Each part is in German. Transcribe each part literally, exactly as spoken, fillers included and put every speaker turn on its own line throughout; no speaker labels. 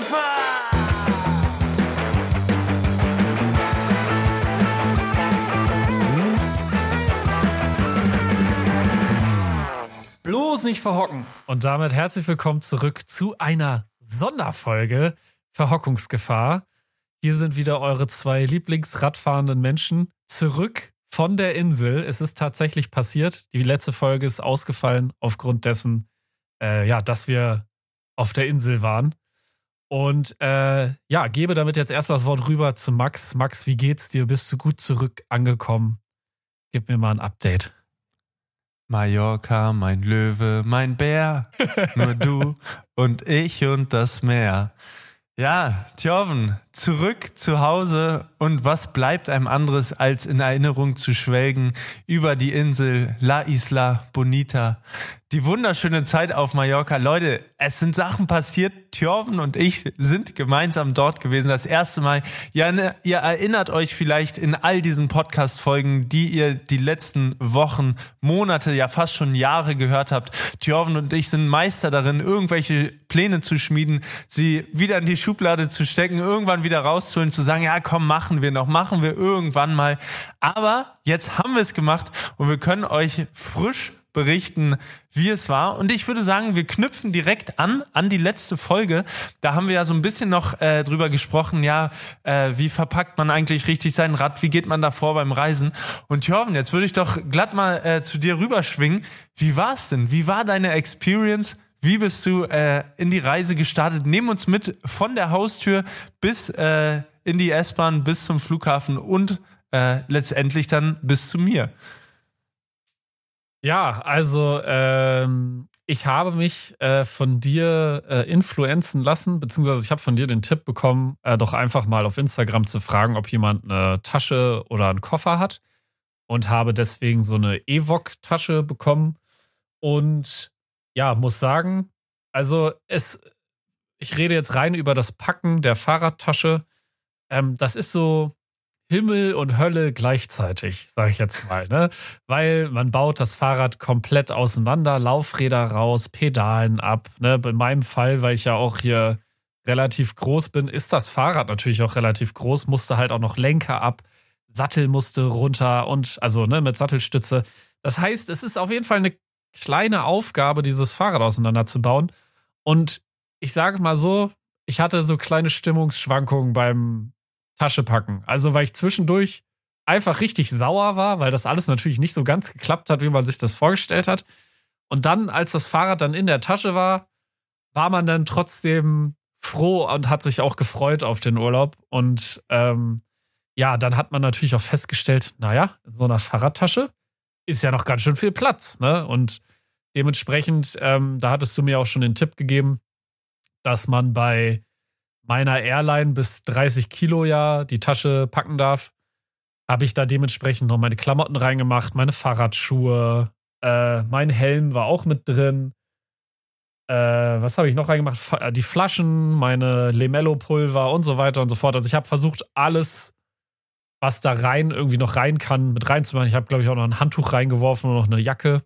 Verhockungsgefahr! Bloß nicht verhocken.
Und damit herzlich willkommen zurück zu einer Sonderfolge Verhockungsgefahr. Hier sind wieder eure zwei Lieblingsradfahrenden Menschen zurück von der Insel. Es ist tatsächlich passiert. Die letzte Folge ist ausgefallen aufgrund dessen, äh, ja, dass wir auf der Insel waren. Und äh, ja, gebe damit jetzt erstmal das Wort rüber zu Max. Max, wie geht's dir? Bist du gut zurück angekommen? Gib mir mal ein Update.
Mallorca, mein Löwe, mein Bär, nur du und ich und das Meer. Ja, Thjörven, zurück zu Hause und was bleibt einem anderes, als in Erinnerung zu schwelgen über die Insel La Isla Bonita. Die wunderschöne Zeit auf Mallorca. Leute, es sind Sachen passiert. Thjörven und ich sind gemeinsam dort gewesen. Das erste Mal. Ja, ne, ihr erinnert euch vielleicht in all diesen Podcast-Folgen, die ihr die letzten Wochen, Monate, ja fast schon Jahre gehört habt. Thjörven und ich sind Meister darin, irgendwelche Pläne zu schmieden, sie wieder in die Schublade zu stecken, irgendwann wieder rauszuholen, zu sagen, ja komm, machen wir noch, machen wir irgendwann mal. Aber jetzt haben wir es gemacht und wir können euch frisch berichten, wie es war. Und ich würde sagen, wir knüpfen direkt an, an die letzte Folge. Da haben wir ja so ein bisschen noch äh, drüber gesprochen, ja, äh, wie verpackt man eigentlich richtig sein Rad, wie geht man da vor beim Reisen. Und Thjörven, jetzt würde ich doch glatt mal äh, zu dir rüberschwingen. Wie war es denn? Wie war deine Experience? Wie bist du äh, in die Reise gestartet? Nimm uns mit von der Haustür bis äh, in die S-Bahn, bis zum Flughafen und äh, letztendlich dann bis zu mir.
Ja, also ähm, ich habe mich äh, von dir äh, influenzen lassen, beziehungsweise ich habe von dir den Tipp bekommen, äh, doch einfach mal auf Instagram zu fragen, ob jemand eine Tasche oder einen Koffer hat, und habe deswegen so eine Evok-Tasche bekommen und ja, muss sagen, also es, ich rede jetzt rein über das Packen der Fahrradtasche. Ähm, das ist so Himmel und Hölle gleichzeitig, sage ich jetzt mal, ne? Weil man baut das Fahrrad komplett auseinander, Laufräder raus, Pedalen ab, ne? In meinem Fall, weil ich ja auch hier relativ groß bin, ist das Fahrrad natürlich auch relativ groß, musste halt auch noch Lenker ab, Sattel musste runter und also ne, mit Sattelstütze. Das heißt, es ist auf jeden Fall eine kleine Aufgabe, dieses Fahrrad auseinanderzubauen. Und ich sage mal so, ich hatte so kleine Stimmungsschwankungen beim Tasche packen. Also, weil ich zwischendurch einfach richtig sauer war, weil das alles natürlich nicht so ganz geklappt hat, wie man sich das vorgestellt hat. Und dann, als das Fahrrad dann in der Tasche war, war man dann trotzdem froh und hat sich auch gefreut auf den Urlaub. Und ähm, ja, dann hat man natürlich auch festgestellt, naja, in so einer Fahrradtasche ist ja noch ganz schön viel Platz, ne? Und dementsprechend, ähm, da hattest du mir auch schon den Tipp gegeben, dass man bei meiner Airline bis dreißig Kilo ja die Tasche packen darf, habe ich da dementsprechend noch meine Klamotten reingemacht, meine Fahrradschuhe, äh, mein Helm war auch mit drin. Äh, was habe ich noch reingemacht? Die Flaschen, meine Lemello-Pulver und so weiter und so fort. Also ich habe versucht, alles, was da rein irgendwie noch rein kann, mit reinzumachen. Ich habe, glaube ich, auch noch ein Handtuch reingeworfen und noch eine Jacke.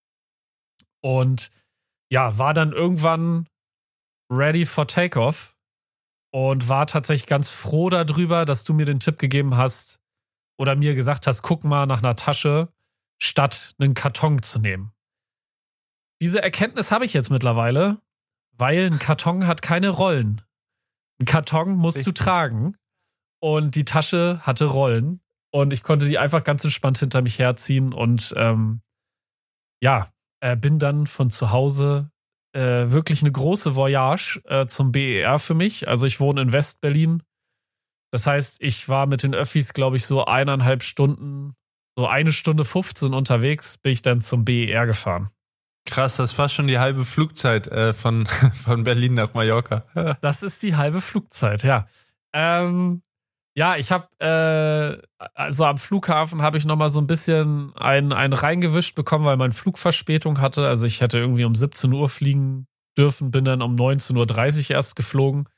Und ja, war dann irgendwann ready for takeoff. Und war tatsächlich ganz froh darüber, dass du mir den Tipp gegeben hast oder mir gesagt hast, guck mal nach einer Tasche, statt einen Karton zu nehmen. Diese Erkenntnis habe ich jetzt mittlerweile, weil ein Karton hat keine Rollen. Ein Karton musst Richtig. du tragen und die Tasche hatte Rollen und ich konnte die einfach ganz entspannt hinter mich herziehen und ähm, ja, äh, bin dann von zu Hause Äh, wirklich eine große Voyage äh, zum B E R für mich. Also ich wohne in West-Berlin. Das heißt, ich war mit den Öffis, glaube ich, so eineinhalb Stunden, so eine Stunde fünfzehn unterwegs, bin ich dann zum B E R gefahren.
Krass, das ist fast schon die halbe Flugzeit äh, von, von Berlin nach Mallorca.
Das ist die halbe Flugzeit, ja. Ähm, ja, ich habe, äh, also am Flughafen habe ich nochmal so ein bisschen einen, einen reingewischt bekommen, weil mein Flug Verspätung hatte. Also ich hätte irgendwie um siebzehn Uhr fliegen dürfen, bin dann um neunzehn Uhr dreißig erst geflogen.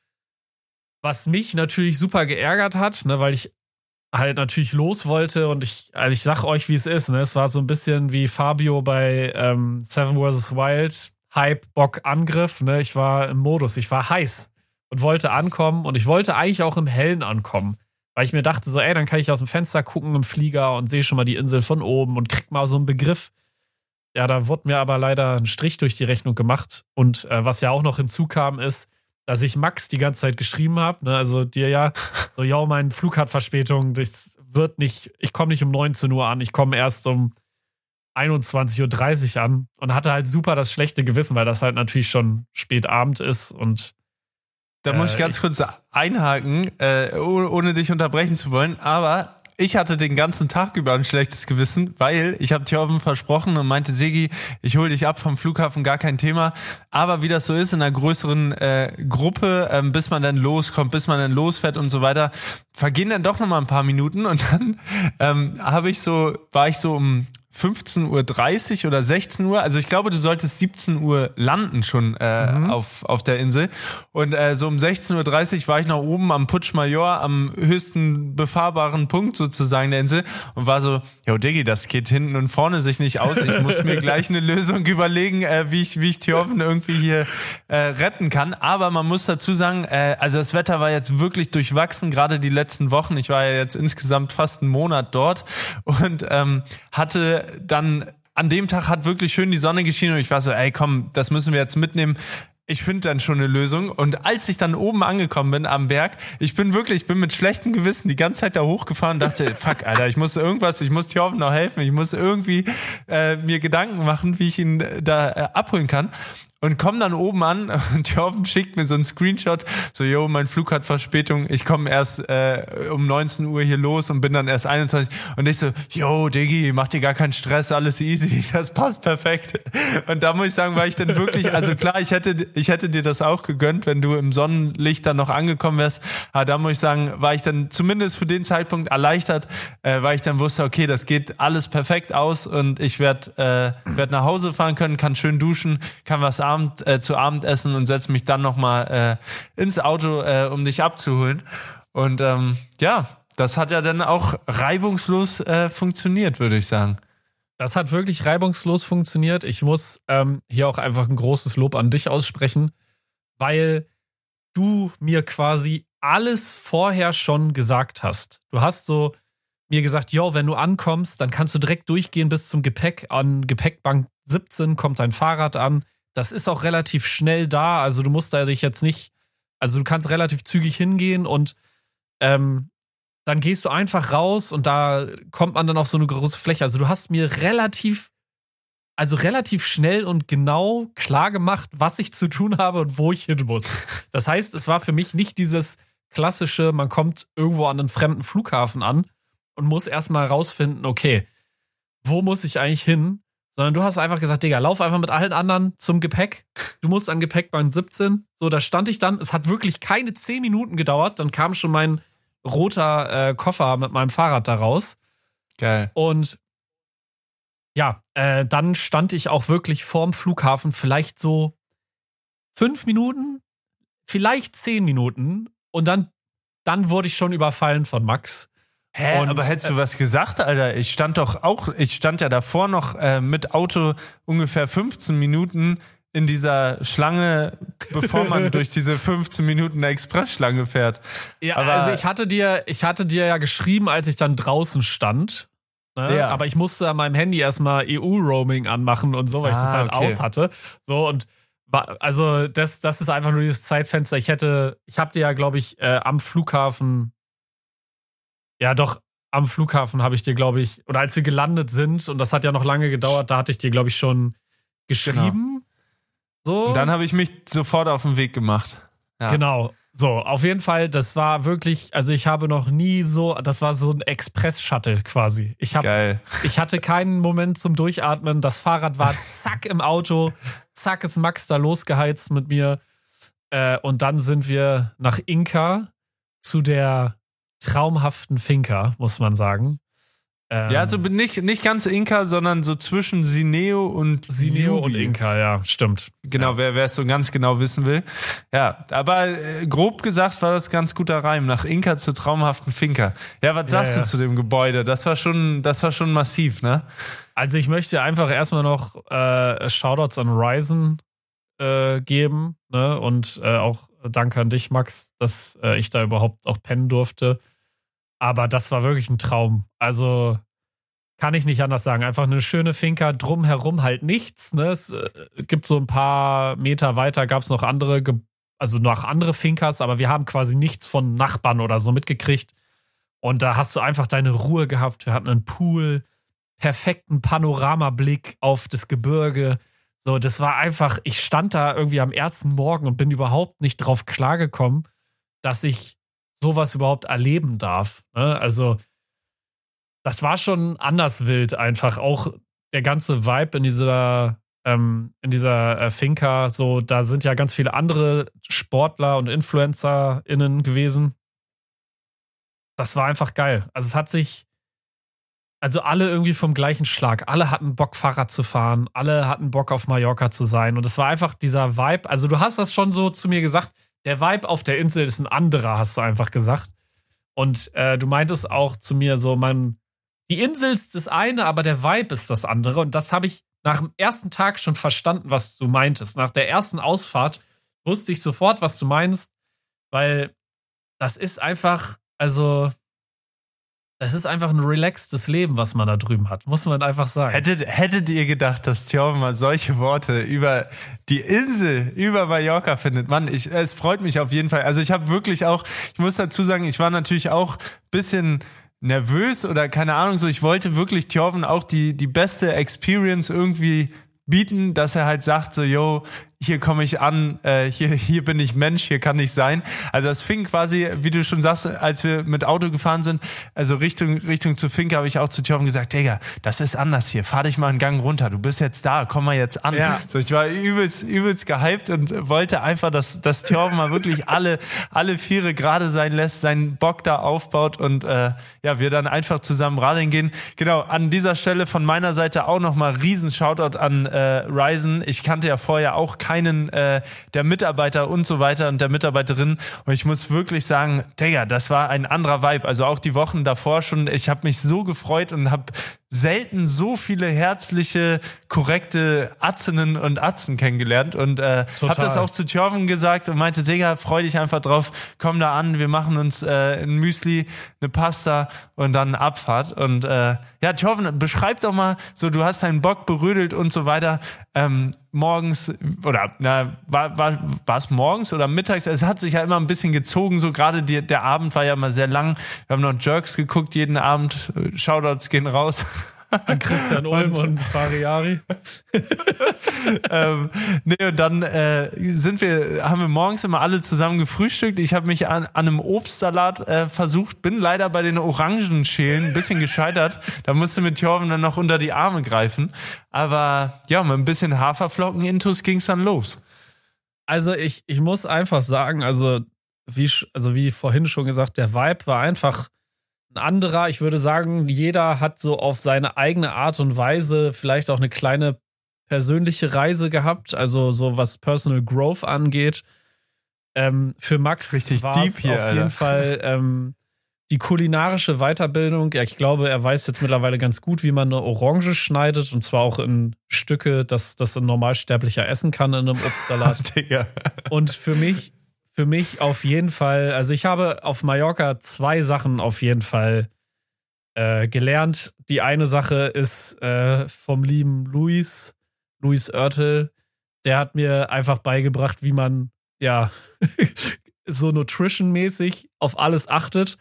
Was mich natürlich super geärgert hat, ne, weil ich halt natürlich los wollte und ich, also ich sag euch, wie es ist, ne, es war so ein bisschen wie Fabio bei ähm, Seven versus. Wild, Hype, Bock, Angriff, ne, ich war im Modus, ich war heiß und wollte ankommen. Und ich wollte eigentlich auch im Hellen ankommen. Weil ich mir dachte so, ey, dann kann ich aus dem Fenster gucken im Flieger und sehe schon mal die Insel von oben und krieg mal so einen Begriff. Ja, da wurde mir aber leider ein Strich durch die Rechnung gemacht. Und äh, was ja auch noch hinzukam, ist, dass ich Max die ganze Zeit geschrieben habe. Ne? Also dir ja, so, yo, mein Flug hat Verspätung. Das wird nicht, ich komme nicht um neunzehn Uhr an, ich komme erst um einundzwanzig Uhr dreißig an. Und hatte halt super das schlechte Gewissen, weil das halt natürlich schon spät Abend ist und
Da muss ich ganz ich, kurz einhaken, äh, ohne, ohne dich unterbrechen zu wollen, aber ich hatte den ganzen Tag über ein schlechtes Gewissen, weil ich habe Thjörven versprochen und meinte, Diggi, ich hole dich ab vom Flughafen, gar kein Thema. Aber wie das so ist in einer größeren äh, Gruppe, ähm, bis man dann loskommt, bis man dann losfährt und so weiter, vergehen dann doch noch mal ein paar Minuten und dann ähm, habe ich so, war ich so um fünfzehn Uhr dreißig oder sechzehn Uhr, also ich glaube, du solltest siebzehn Uhr landen schon äh, mhm. auf auf der Insel und äh, so um sechzehn Uhr dreißig war ich noch oben am Puig Major, am höchsten befahrbaren Punkt sozusagen der Insel und war so, jo Diggi, das geht hinten und vorne sich nicht aus, ich muss mir gleich eine Lösung überlegen, äh, wie ich wie ich Thjörven irgendwie hier äh, retten kann, aber man muss dazu sagen, äh, also das Wetter war jetzt wirklich durchwachsen, gerade die letzten Wochen, ich war ja jetzt insgesamt fast einen Monat dort und ähm, hatte dann an dem Tag hat wirklich schön die Sonne geschienen und ich war so, ey komm, das müssen wir jetzt mitnehmen. Ich finde dann schon eine Lösung. Und als ich dann oben angekommen bin am Berg, ich bin wirklich, ich bin mit schlechtem Gewissen die ganze Zeit da hochgefahren und dachte, fuck, Alter, ich muss irgendwas, ich muss Thjörven noch helfen, ich muss irgendwie äh, mir Gedanken machen, wie ich ihn da äh, abholen kann. Und komm dann oben an und Thjörven schickt mir so einen Screenshot, so, yo, mein Flug hat Verspätung, ich komme erst äh, um neunzehn Uhr hier los und bin dann erst einundzwanzig. Und ich so, yo, Diggi, mach dir gar keinen Stress, alles easy, das passt perfekt. Und da muss ich sagen, war ich dann wirklich, also klar, ich hätte ich hätte dir das auch gegönnt, wenn du im Sonnenlicht dann noch angekommen wärst, aber da muss ich sagen, war ich dann zumindest für den Zeitpunkt erleichtert, äh, weil ich dann wusste, okay, das geht alles perfekt aus und ich werde äh, werd nach Hause fahren können, kann schön duschen, kann was Abend, äh, zu Abend essen und setze mich dann nochmal äh, ins Auto, äh, um dich abzuholen. Und ähm, ja, das hat ja dann auch reibungslos äh, funktioniert, würde ich sagen.
Das hat wirklich reibungslos funktioniert. Ich muss ähm, hier auch einfach ein großes Lob an dich aussprechen, weil du mir quasi alles vorher schon gesagt hast. Du hast so mir gesagt, yo, wenn du ankommst, dann kannst du direkt durchgehen bis zum Gepäck. An Gepäckbank siebzehn kommt dein Fahrrad an. Das ist auch relativ schnell da, also du musst da dich jetzt nicht, also du kannst relativ zügig hingehen und ähm, dann gehst du einfach raus und da kommt man dann auf so eine große Fläche. Also du hast mir relativ, also relativ schnell und genau klar gemacht, was ich zu tun habe und wo ich hin muss. Das heißt, es war für mich nicht dieses klassische, man kommt irgendwo an einen fremden Flughafen an und muss erstmal rausfinden, okay, wo muss ich eigentlich hin? Sondern du hast einfach gesagt, Digga, lauf einfach mit allen anderen zum Gepäck. Du musst an Gepäckband siebzehn. So, da stand ich dann. Es hat wirklich keine zehn Minuten gedauert. Dann kam schon mein roter äh, Koffer mit meinem Fahrrad da raus.
Geil.
Und ja, äh, dann stand ich auch wirklich vorm Flughafen vielleicht so fünf Minuten, vielleicht zehn Minuten. Und dann, dann wurde ich schon überfallen von Max.
Hä,
und,
aber hättest du was gesagt, Alter? Ich stand doch auch, ich stand ja davor noch äh, mit Auto ungefähr fünfzehn Minuten in dieser Schlange, bevor man durch diese fünfzehn Minuten Expressschlange fährt.
Ja,
aber,
also ich hatte dir, ich hatte dir ja geschrieben, als ich dann draußen stand. Ne?
Ja.
Aber ich musste an meinem Handy erstmal E U-Roaming anmachen und so, weil ich
ah,
das halt
okay.
aus hatte. So und also das, das ist einfach nur dieses Zeitfenster. Ich hätte, ich habe dir ja, glaube ich, äh, am Flughafen Ja, doch, am Flughafen habe ich dir, glaube ich, oder als wir gelandet sind, und das hat ja noch lange gedauert, da hatte ich dir, glaube ich, schon geschrieben. Genau. So.
Und dann habe ich mich sofort auf den Weg gemacht. Ja.
Genau. So, auf jeden Fall, das war wirklich, also ich habe noch nie so, das war so ein Express-Shuttle quasi. Ich hab,
Geil.
Ich hatte keinen Moment zum Durchatmen. Das Fahrrad war zack im Auto, zack ist Max da losgeheizt mit mir. Äh, und dann sind wir nach Inka zu der traumhaften Finca, muss man sagen. Ähm,
Ja, also nicht, nicht ganz Inka, sondern so zwischen Sineo und
Sineo
Jubi.
und Inka, ja, stimmt.
Genau,
ja.
wer wer es so ganz genau wissen will. Ja, aber äh, grob gesagt war das ganz guter Reim. Nach Inka zur traumhaften Finca. Ja, was
Ja,
sagst
ja.
du zu dem Gebäude? Das war schon, das war schon massiv, ne?
Also ich möchte einfach erstmal noch äh, Shoutouts an Ryzen äh, geben, ne? Und äh, auch danke an dich, Max, dass äh, ich da überhaupt auch pennen durfte. Aber das war wirklich ein Traum. Also kann ich nicht anders sagen. Einfach eine schöne Finca, drumherum halt nichts. Ne? Es äh, gibt so ein paar Meter weiter, gab es noch andere, Ge- also noch andere Fincas, aber wir haben quasi nichts von Nachbarn oder so mitgekriegt. Und da hast du einfach deine Ruhe gehabt. Wir hatten einen Pool, perfekten Panoramablick auf das Gebirge. So, das war einfach, ich stand da irgendwie am ersten Morgen und bin überhaupt nicht drauf klargekommen, dass ich sowas überhaupt erleben darf. Ne? Also, das war schon anders wild einfach. Auch der ganze Vibe in dieser, ähm, in dieser äh, Finca, so, da sind ja ganz viele andere Sportler und InfluencerInnen gewesen. Das war einfach geil. Also, es hat sich Also alle irgendwie vom gleichen Schlag. Alle hatten Bock, Fahrrad zu fahren. Alle hatten Bock, auf Mallorca zu sein. Und es war einfach dieser Vibe. Also du hast das schon so zu mir gesagt. Der Vibe auf der Insel ist ein anderer, hast du einfach gesagt. Und äh, du meintest auch zu mir so, man, die Insel ist das eine, aber der Vibe ist das andere. Und das habe ich nach dem ersten Tag schon verstanden, was du meintest. Nach der ersten Ausfahrt wusste ich sofort, was du meinst. Weil das ist einfach, also... Das ist einfach ein relaxtes Leben, was man da drüben hat, muss man einfach sagen.
Hättet, hättet ihr gedacht, dass Thjörven mal solche Worte über die Insel, über Mallorca findet? Mann, ich, es freut mich auf jeden Fall. Also ich habe wirklich auch, ich muss dazu sagen, ich war natürlich auch ein bisschen nervös oder keine Ahnung so. Ich wollte wirklich Thjörven auch die, die beste Experience irgendwie bieten, dass er halt sagt so, yo, hier komme ich an, äh, hier hier bin ich Mensch, hier kann ich sein. Also das fing quasi, wie du schon sagst, als wir mit Auto gefahren sind, also Richtung Richtung zur Finca, habe ich auch zu Thjörven gesagt, Digga, das ist anders hier, fahr dich mal einen Gang runter, du bist jetzt da, komm mal jetzt an. Ja. So, ich war übelst übelst gehypt und wollte einfach, dass dass Thjörven mal wirklich alle alle Viere gerade sein lässt, seinen Bock da aufbaut und äh, ja, wir dann einfach zusammen radeln gehen. Genau, an dieser Stelle von meiner Seite auch nochmal riesen Shoutout an äh, Ryzen. Ich kannte ja vorher auch keinen äh, der Mitarbeiter und so weiter und der Mitarbeiterin. Und ich muss wirklich sagen, Digga, das war ein anderer Vibe. Also auch die Wochen davor schon, ich habe mich so gefreut und habe selten so viele herzliche, korrekte Atzinnen und Atzen kennengelernt und äh, habe das auch zu Thjörven gesagt und meinte, Digga, freu dich einfach drauf, komm da an, wir machen uns äh, ein Müsli, eine Pasta und dann Abfahrt. Und äh, ja, Thjörven, beschreib doch mal, so du hast deinen Bock berödelt und so weiter, ähm, morgens oder na, war war war es morgens oder mittags? Es hat sich ja immer ein bisschen gezogen, so gerade die, der Abend war ja immer sehr lang. Wir haben noch Jerks geguckt jeden Abend. Shoutouts gehen raus.
An Christian Ulm und, und Fariari.
ähm, nee, und dann äh, sind wir, haben wir morgens immer alle zusammen gefrühstückt. Ich habe mich an, an einem Obstsalat äh, versucht, bin leider bei den Orangenschälen ein bisschen gescheitert. Da musste mit Thjörven dann noch unter die Arme greifen. Aber ja, mit ein bisschen Haferflocken-Intus ging's dann los.
Also ich, ich muss einfach sagen, also wie, also wie vorhin schon gesagt, der Vibe war einfach ein anderer. Ich würde sagen, jeder hat so auf seine eigene Art und Weise vielleicht auch eine kleine persönliche Reise gehabt, also so was Personal Growth angeht. Ähm, für Max war es auf
Alter.
jeden Fall ähm, die kulinarische Weiterbildung. Ja, ich glaube, er weiß jetzt mittlerweile ganz gut, wie man eine Orange schneidet und zwar auch in Stücke, dass das ein Normalsterblicher essen kann in einem Obstsalat. Und für mich Für mich auf jeden Fall, also ich habe auf Mallorca zwei Sachen auf jeden Fall äh, gelernt. Die eine Sache ist äh, vom lieben Luis, Luis Oertel, der hat mir einfach beigebracht, wie man ja so nutrition-mäßig auf alles achtet.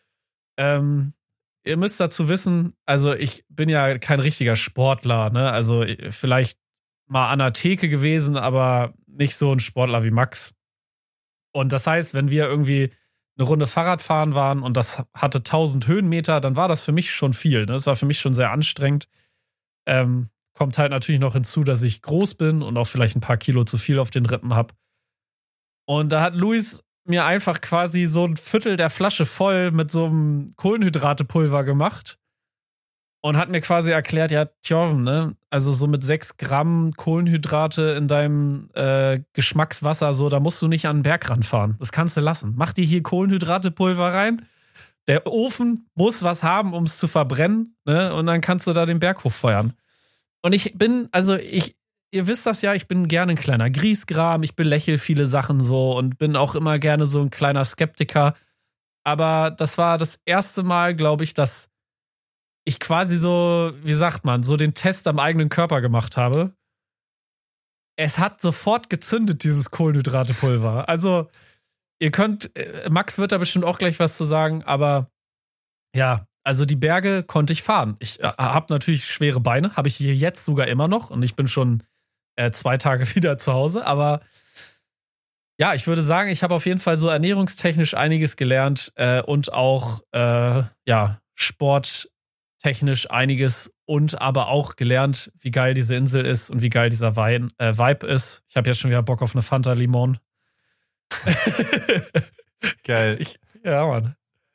Ähm, ihr müsst dazu wissen, also ich bin ja kein richtiger Sportler, ne? Also vielleicht mal an der Theke gewesen, aber nicht so ein Sportler wie Max. Und das heißt, wenn wir irgendwie eine Runde Fahrrad fahren waren und das hatte tausend Höhenmeter, dann war das für mich schon viel. Ne? Das war für mich schon sehr anstrengend. Ähm, kommt halt natürlich noch hinzu, dass ich groß bin und auch vielleicht ein paar Kilo zu viel auf den Rippen habe. Und da hat Luis mir einfach quasi so ein Viertel der Flasche voll mit so einem Kohlenhydratepulver gemacht und hat mir quasi erklärt, ja, Thjörven, ne, also so mit sechs Gramm Kohlenhydrate in deinem äh, Geschmackswasser, so, da musst du nicht an den Berg ranfahren. Das kannst du lassen. Mach dir hier Kohlenhydratepulver rein. Der Ofen muss was haben, um es zu verbrennen, ne, und dann kannst du da den Berg hochfeuern. Und ich bin, also ich, ihr wisst das ja, ich bin gerne ein kleiner Griesgram, ich belächle viele Sachen so und bin auch immer gerne so ein kleiner Skeptiker. Aber das war das erste Mal, glaube ich, dass ich quasi so, wie sagt man, so den Test am eigenen Körper gemacht habe. Es hat sofort gezündet, dieses Kohlenhydratepulver. Also, ihr könnt, Max wird da bestimmt auch gleich was zu sagen, aber ja, also die Berge konnte ich fahren. Ich äh, habe natürlich schwere Beine, habe ich hier jetzt sogar immer noch und ich bin schon äh, zwei Tage wieder zu Hause, aber ja, ich würde sagen, ich habe auf jeden Fall so ernährungstechnisch einiges gelernt äh, und auch äh, ja, sporttechnisch einiges und aber auch gelernt, wie geil diese Insel ist und wie geil dieser Wein, äh, Vibe ist. Ich habe jetzt schon wieder Bock auf eine Fanta Limon.
Geil.
Ich, ja, Mann.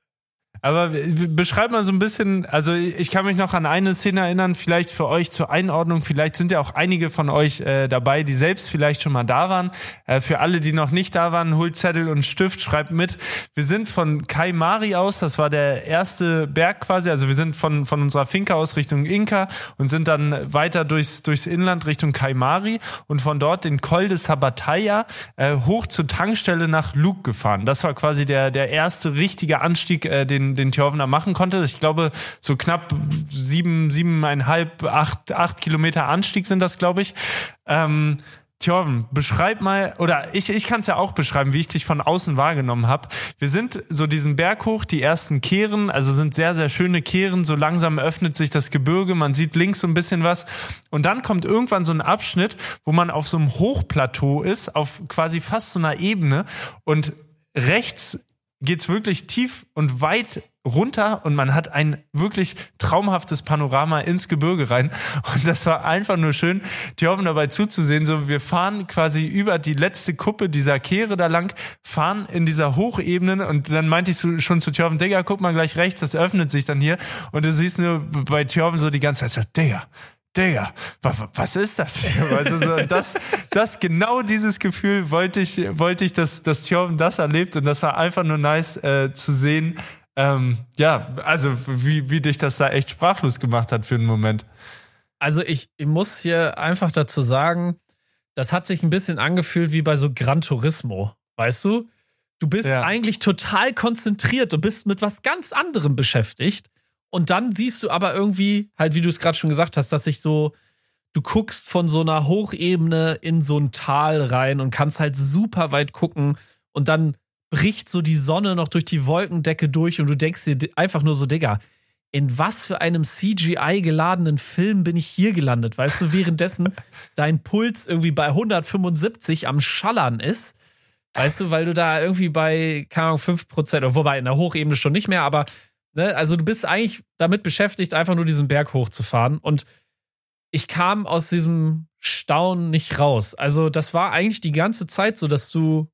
Aber beschreib mal so ein bisschen, also ich kann mich noch an eine Szene erinnern, vielleicht für euch zur Einordnung, vielleicht sind ja auch einige von euch äh, dabei, die selbst vielleicht schon mal da waren. Äh, für alle, die noch nicht da waren, holt Zettel und Stift, schreibt mit. Wir sind von Kaimari aus, das war der erste Berg quasi, also wir sind von von unserer Finca aus Richtung Inca und sind dann weiter durchs durchs Inland Richtung Kaimari und von dort den Col de Sabataya äh, hoch zur Tankstelle nach Luque gefahren. Das war quasi der der erste richtige Anstieg, äh, den den Thjörven da machen konnte. Ich glaube, so knapp sieben, siebeneinhalb, acht, acht Kilometer Anstieg sind das, glaube ich. Ähm, Thjörven, beschreib mal, oder ich, ich kann es ja auch beschreiben, wie ich dich von außen wahrgenommen habe. Wir sind so diesen Berg hoch, die ersten Kehren, also sind sehr, sehr schöne Kehren, so langsam öffnet sich das Gebirge, man sieht links so ein bisschen was und dann kommt irgendwann so ein Abschnitt, wo man auf so einem Hochplateau ist, auf quasi fast so einer Ebene und rechts geht's wirklich tief und weit runter und man hat ein wirklich traumhaftes Panorama ins Gebirge rein und das war einfach nur schön, Thjörven dabei zuzusehen, so wir fahren quasi über die letzte Kuppe dieser Kehre da lang, fahren in dieser Hochebene und dann meinte ich schon zu Thjörven, Digga, guck mal gleich rechts, das öffnet sich dann hier und du siehst nur bei Thjörven so die ganze Zeit so, Digga, Digga, was ist das? Also so, das, das, genau dieses Gefühl wollte ich, wollte ich, dass, dass Thjörven das erlebt und das war einfach nur nice äh, zu sehen. Ähm, ja, also wie, wie dich das da echt sprachlos gemacht hat für einen Moment.
Also ich, ich muss hier einfach dazu sagen, das hat sich ein bisschen angefühlt wie bei so Gran Turismo, weißt du? Du bist ja eigentlich total konzentriert, du bist mit was ganz anderem beschäftigt. Und dann siehst du aber irgendwie, halt wie du es gerade schon gesagt hast, dass sich so, du guckst von so einer Hochebene in so ein Tal rein und kannst halt super weit gucken und dann bricht so die Sonne noch durch die Wolkendecke durch und du denkst dir einfach nur so, Digga, in was für einem C G I-geladenen Film bin ich hier gelandet? Weißt du, währenddessen dein Puls irgendwie bei hundertfünfundsiebzig am Schallern ist, weißt du, weil du da irgendwie bei, keine Ahnung, fünf Prozent, wobei in der Hochebene schon nicht mehr, aber ne, also du bist eigentlich damit beschäftigt, einfach nur diesen Berg hochzufahren. Und ich kam aus diesem Staunen nicht raus. Also das war eigentlich die ganze Zeit so, dass du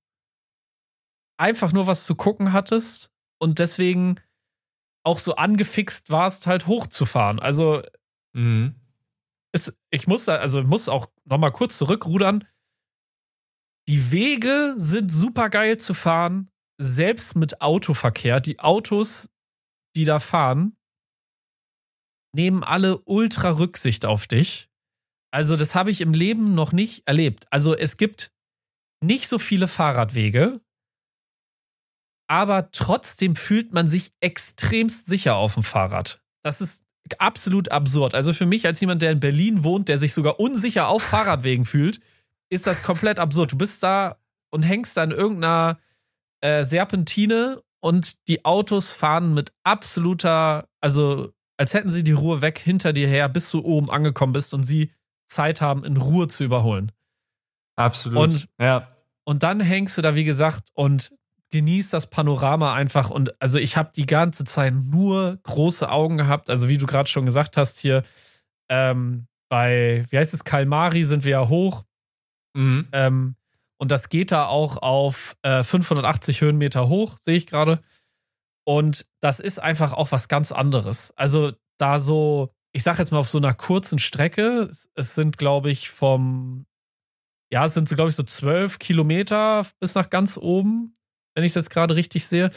einfach nur was zu gucken hattest und deswegen auch so angefixt warst, halt hochzufahren. Also
mhm.
es, ich muss da, also ich muss auch noch mal kurz zurückrudern. Die Wege sind super geil zu fahren, selbst mit Autoverkehr. Die Autos, die da fahren, nehmen alle ultra Rücksicht auf dich. Also das habe ich im Leben noch nicht erlebt. Also es gibt nicht so viele Fahrradwege, aber trotzdem fühlt man sich extremst sicher auf dem Fahrrad. Das ist absolut absurd. Also für mich als jemand, der in Berlin wohnt, der sich sogar unsicher auf Fahrradwegen fühlt, ist das komplett absurd. Du bist da und hängst da in irgendeiner äh, Serpentine und die Autos fahren mit absoluter, also als hätten sie die Ruhe weg hinter dir her, bis du oben angekommen bist und sie Zeit haben, in Ruhe zu überholen.
Absolut.
Und,
ja.
und dann hängst du da, wie gesagt, und genießt das Panorama einfach. Und also ich habe die ganze Zeit nur große Augen gehabt. Also wie du gerade schon gesagt hast, hier ähm, bei, wie heißt es, Kalmari sind wir ja hoch.
Mhm.
Ähm, und das geht da auch auf äh, fünfhundertachtzig Höhenmeter hoch, sehe ich gerade. Und das ist einfach auch was ganz anderes. Also da so, ich sag jetzt mal auf so einer kurzen Strecke, es, es sind, glaube ich, vom, ja, es sind, so, glaube ich, so zwölf Kilometer bis nach ganz oben, wenn ich es jetzt gerade richtig sehe.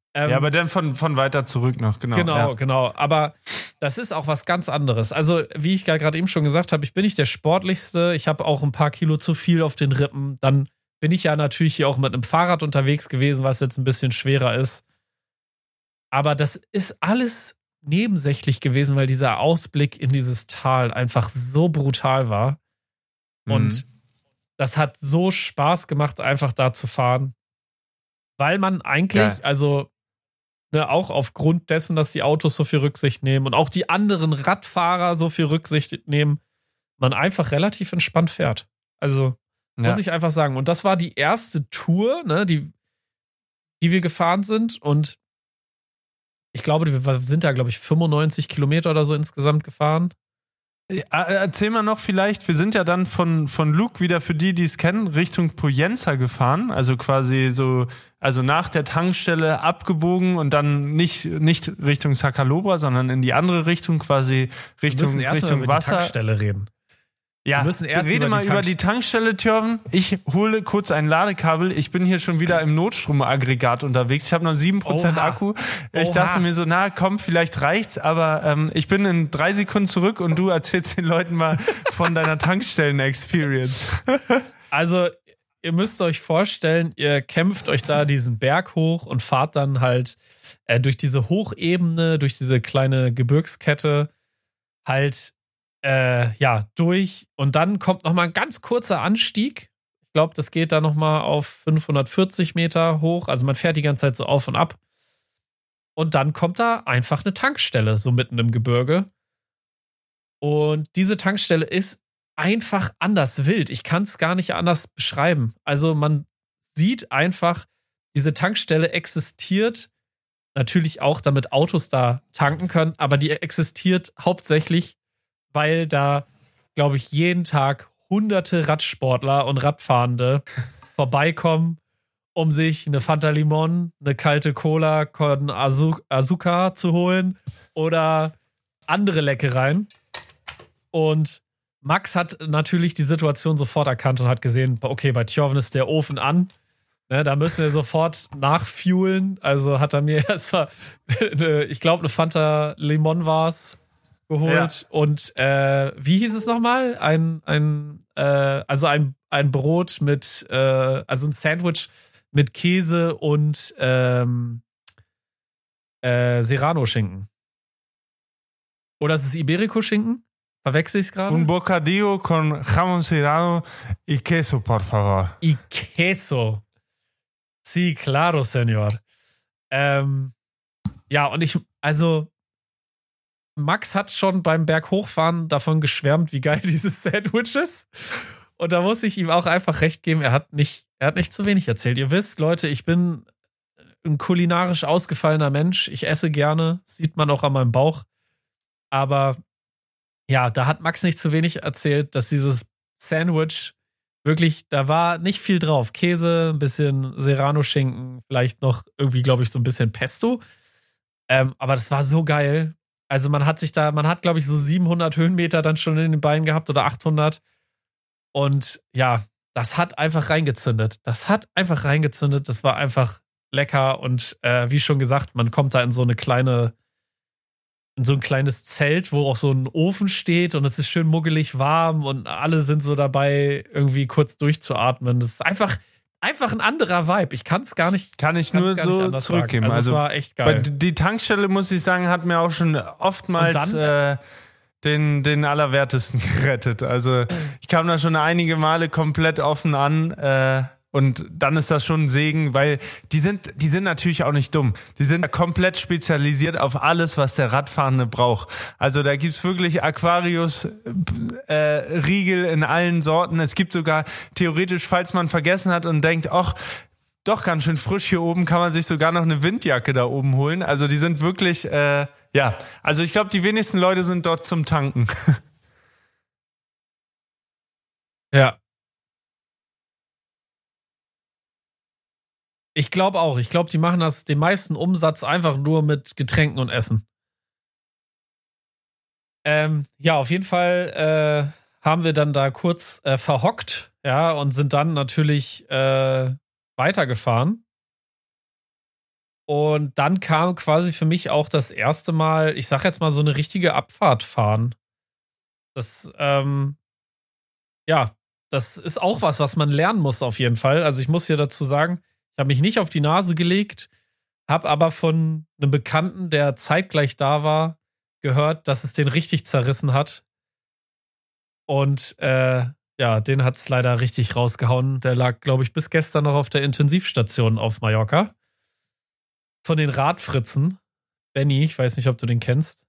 Ähm,
ja, aber dann von, von weiter zurück noch, genau.
Genau,
ja.
genau. Aber das ist auch was ganz anderes. Also, wie ich gerade eben schon gesagt habe, ich bin nicht der Sportlichste. Ich habe auch ein paar Kilo zu viel auf den Rippen. Dann bin ich ja natürlich hier auch mit einem Fahrrad unterwegs gewesen, was jetzt ein bisschen schwerer ist. Aber das ist alles nebensächlich gewesen, weil dieser Ausblick in dieses Tal einfach so brutal war. Und
Mhm.
das hat so Spaß gemacht, einfach da zu fahren. Weil man eigentlich,
Geil.
also ne, auch aufgrund dessen, dass die Autos so viel Rücksicht nehmen und auch die anderen Radfahrer so viel Rücksicht nehmen, man einfach relativ entspannt fährt. Also
Ja.
muss ich einfach sagen. Und das war die erste Tour, ne, die, die wir gefahren sind. Und ich glaube, wir sind da, glaube ich, fünfundneunzig Kilometer oder so insgesamt gefahren.
Ja, erzähl mal noch vielleicht, wir sind ja dann von, von Luque wieder für die, die es kennen, Richtung Poyenza gefahren, also quasi so, also nach der Tankstelle abgebogen und dann nicht, nicht Richtung Sacalobra, sondern in die andere Richtung, quasi Richtung,
wir müssen erst
Richtung
mal über
Wasser.
Die Tankstelle reden.
Ja,
wir müssen erst
rede
über
mal
die
über
Tank-
die Tankstelle, Thjörven. Ich hole kurz ein Ladekabel. Ich bin hier schon wieder im Notstromaggregat unterwegs. Ich habe noch sieben Prozent
Oha.
Akku. Ich
Oha.
dachte mir so, na komm, vielleicht reicht's. Aber ähm, ich bin in drei Sekunden zurück und du erzählst den Leuten mal von deiner Tankstellen-Experience.
Also, ihr müsst euch vorstellen, ihr kämpft euch da diesen Berg hoch und fahrt dann halt äh, durch diese Hochebene, durch diese kleine Gebirgskette halt äh, ja, durch. Und dann kommt nochmal ein ganz kurzer Anstieg. Ich glaube, das geht da nochmal auf fünfhundertvierzig Meter hoch. Also man fährt die ganze Zeit so auf und ab. Und dann kommt da einfach eine Tankstelle, so mitten im Gebirge. Und diese Tankstelle ist einfach anders wild. Ich kann es gar nicht anders beschreiben. Also man sieht einfach, diese Tankstelle existiert natürlich auch, damit Autos da tanken können, aber die existiert hauptsächlich, weil da, glaube ich, jeden Tag hunderte Radsportler und Radfahrende vorbeikommen, um sich eine Fanta Limon, eine kalte Cola con Azu- Azucar zu holen oder andere Leckereien. Und Max hat natürlich die Situation sofort erkannt und hat gesehen, okay, bei Thjörven ist der Ofen an. Ne, da müssen wir sofort nachfuelen. Also hat er mir erstmal, eine, ich glaube, eine Fanta Limon war es, geholt. Ja. Und äh, wie hieß es nochmal? Ein, ein, äh, also ein, ein Brot mit, äh, also ein Sandwich mit Käse und ähm, äh, Serrano-Schinken. Oder ist es Iberico-Schinken? Verwechsel ich es gerade?
Un bocadillo con jamón serrano y queso, por favor.
Y queso. Sí, claro, señor. Ähm, ja, und ich, also Max hat schon beim Berghochfahren davon geschwärmt, wie geil dieses Sandwich ist. Und da muss ich ihm auch einfach recht geben, er hat nicht, er hat nicht zu wenig erzählt. Ihr wisst, Leute, ich bin ein kulinarisch ausgefallener Mensch. Ich esse gerne, sieht man auch an meinem Bauch. Aber ja, da hat Max nicht zu wenig erzählt, dass dieses Sandwich wirklich, da war nicht viel drauf. Käse, ein bisschen Serrano-Schinken, vielleicht noch irgendwie, glaube ich, so ein bisschen Pesto. Ähm, aber das war so geil. Also man hat sich da, man hat, glaube ich, so siebenhundert Höhenmeter dann schon in den Beinen gehabt oder achthundert. Und ja, das hat einfach reingezündet. Das hat einfach reingezündet. Das war einfach lecker. Und äh, wie schon gesagt, man kommt da in so eine kleine, in so ein kleines Zelt, wo auch so ein Ofen steht und es ist schön muggelig warm und alle sind so dabei, irgendwie kurz durchzuatmen. Das ist einfach, einfach ein anderer Vibe. Ich kann es gar nicht.
Kann ich nur
gar
so
nicht
zurückgeben.
Also,
also
es war echt geil.
Die Tankstelle, muss ich sagen, hat mir auch schon oftmals
Und dann,
äh, den, den Allerwertesten gerettet. Also ich kam da schon einige Male komplett offen an äh, und dann ist das schon ein Segen, weil die sind, die sind natürlich auch nicht dumm. Die sind komplett spezialisiert auf alles, was der Radfahrende braucht. Also da gibt's wirklich Aquarius, äh, Riegel in allen Sorten. Es gibt sogar theoretisch, falls man vergessen hat und denkt, ach, doch ganz schön frisch hier oben, kann man sich sogar noch eine Windjacke da oben holen. Also die sind wirklich, äh, ja, also ich glaube, die wenigsten Leute sind dort zum Tanken.
Ja. Ich glaube auch. Ich glaube, die machen das den meisten Umsatz einfach nur mit Getränken und Essen. Ähm, ja, auf jeden Fall äh, haben wir dann da kurz äh, verhockt, ja, und sind dann natürlich äh, weitergefahren. Und dann kam quasi für mich auch das erste Mal, ich sag jetzt mal, so eine richtige Abfahrt fahren. Das, ähm, ja, das ist auch was, was man lernen muss auf jeden Fall. Also ich muss hier dazu sagen, ich habe mich nicht auf die Nase gelegt, habe aber von einem Bekannten, der zeitgleich da war, gehört, dass es den richtig zerrissen hat. Und äh, ja, den hat es leider richtig rausgehauen. Der lag, glaube ich, bis gestern noch auf der Intensivstation auf Mallorca. Von den Radfritzen. Benny, ich weiß nicht, ob du den kennst.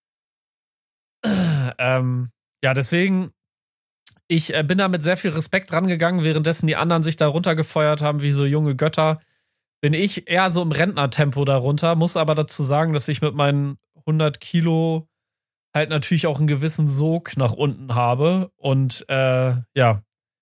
ähm, ja, deswegen, ich äh, bin da mit sehr viel Respekt rangegangen, währenddessen die anderen sich da runtergefeuert haben wie so junge Götter. Bin ich eher so im Rentnertempo da runter, muss aber dazu sagen, dass ich mit meinen hundert Kilo halt natürlich auch einen gewissen Sog nach unten habe. Und äh, ja,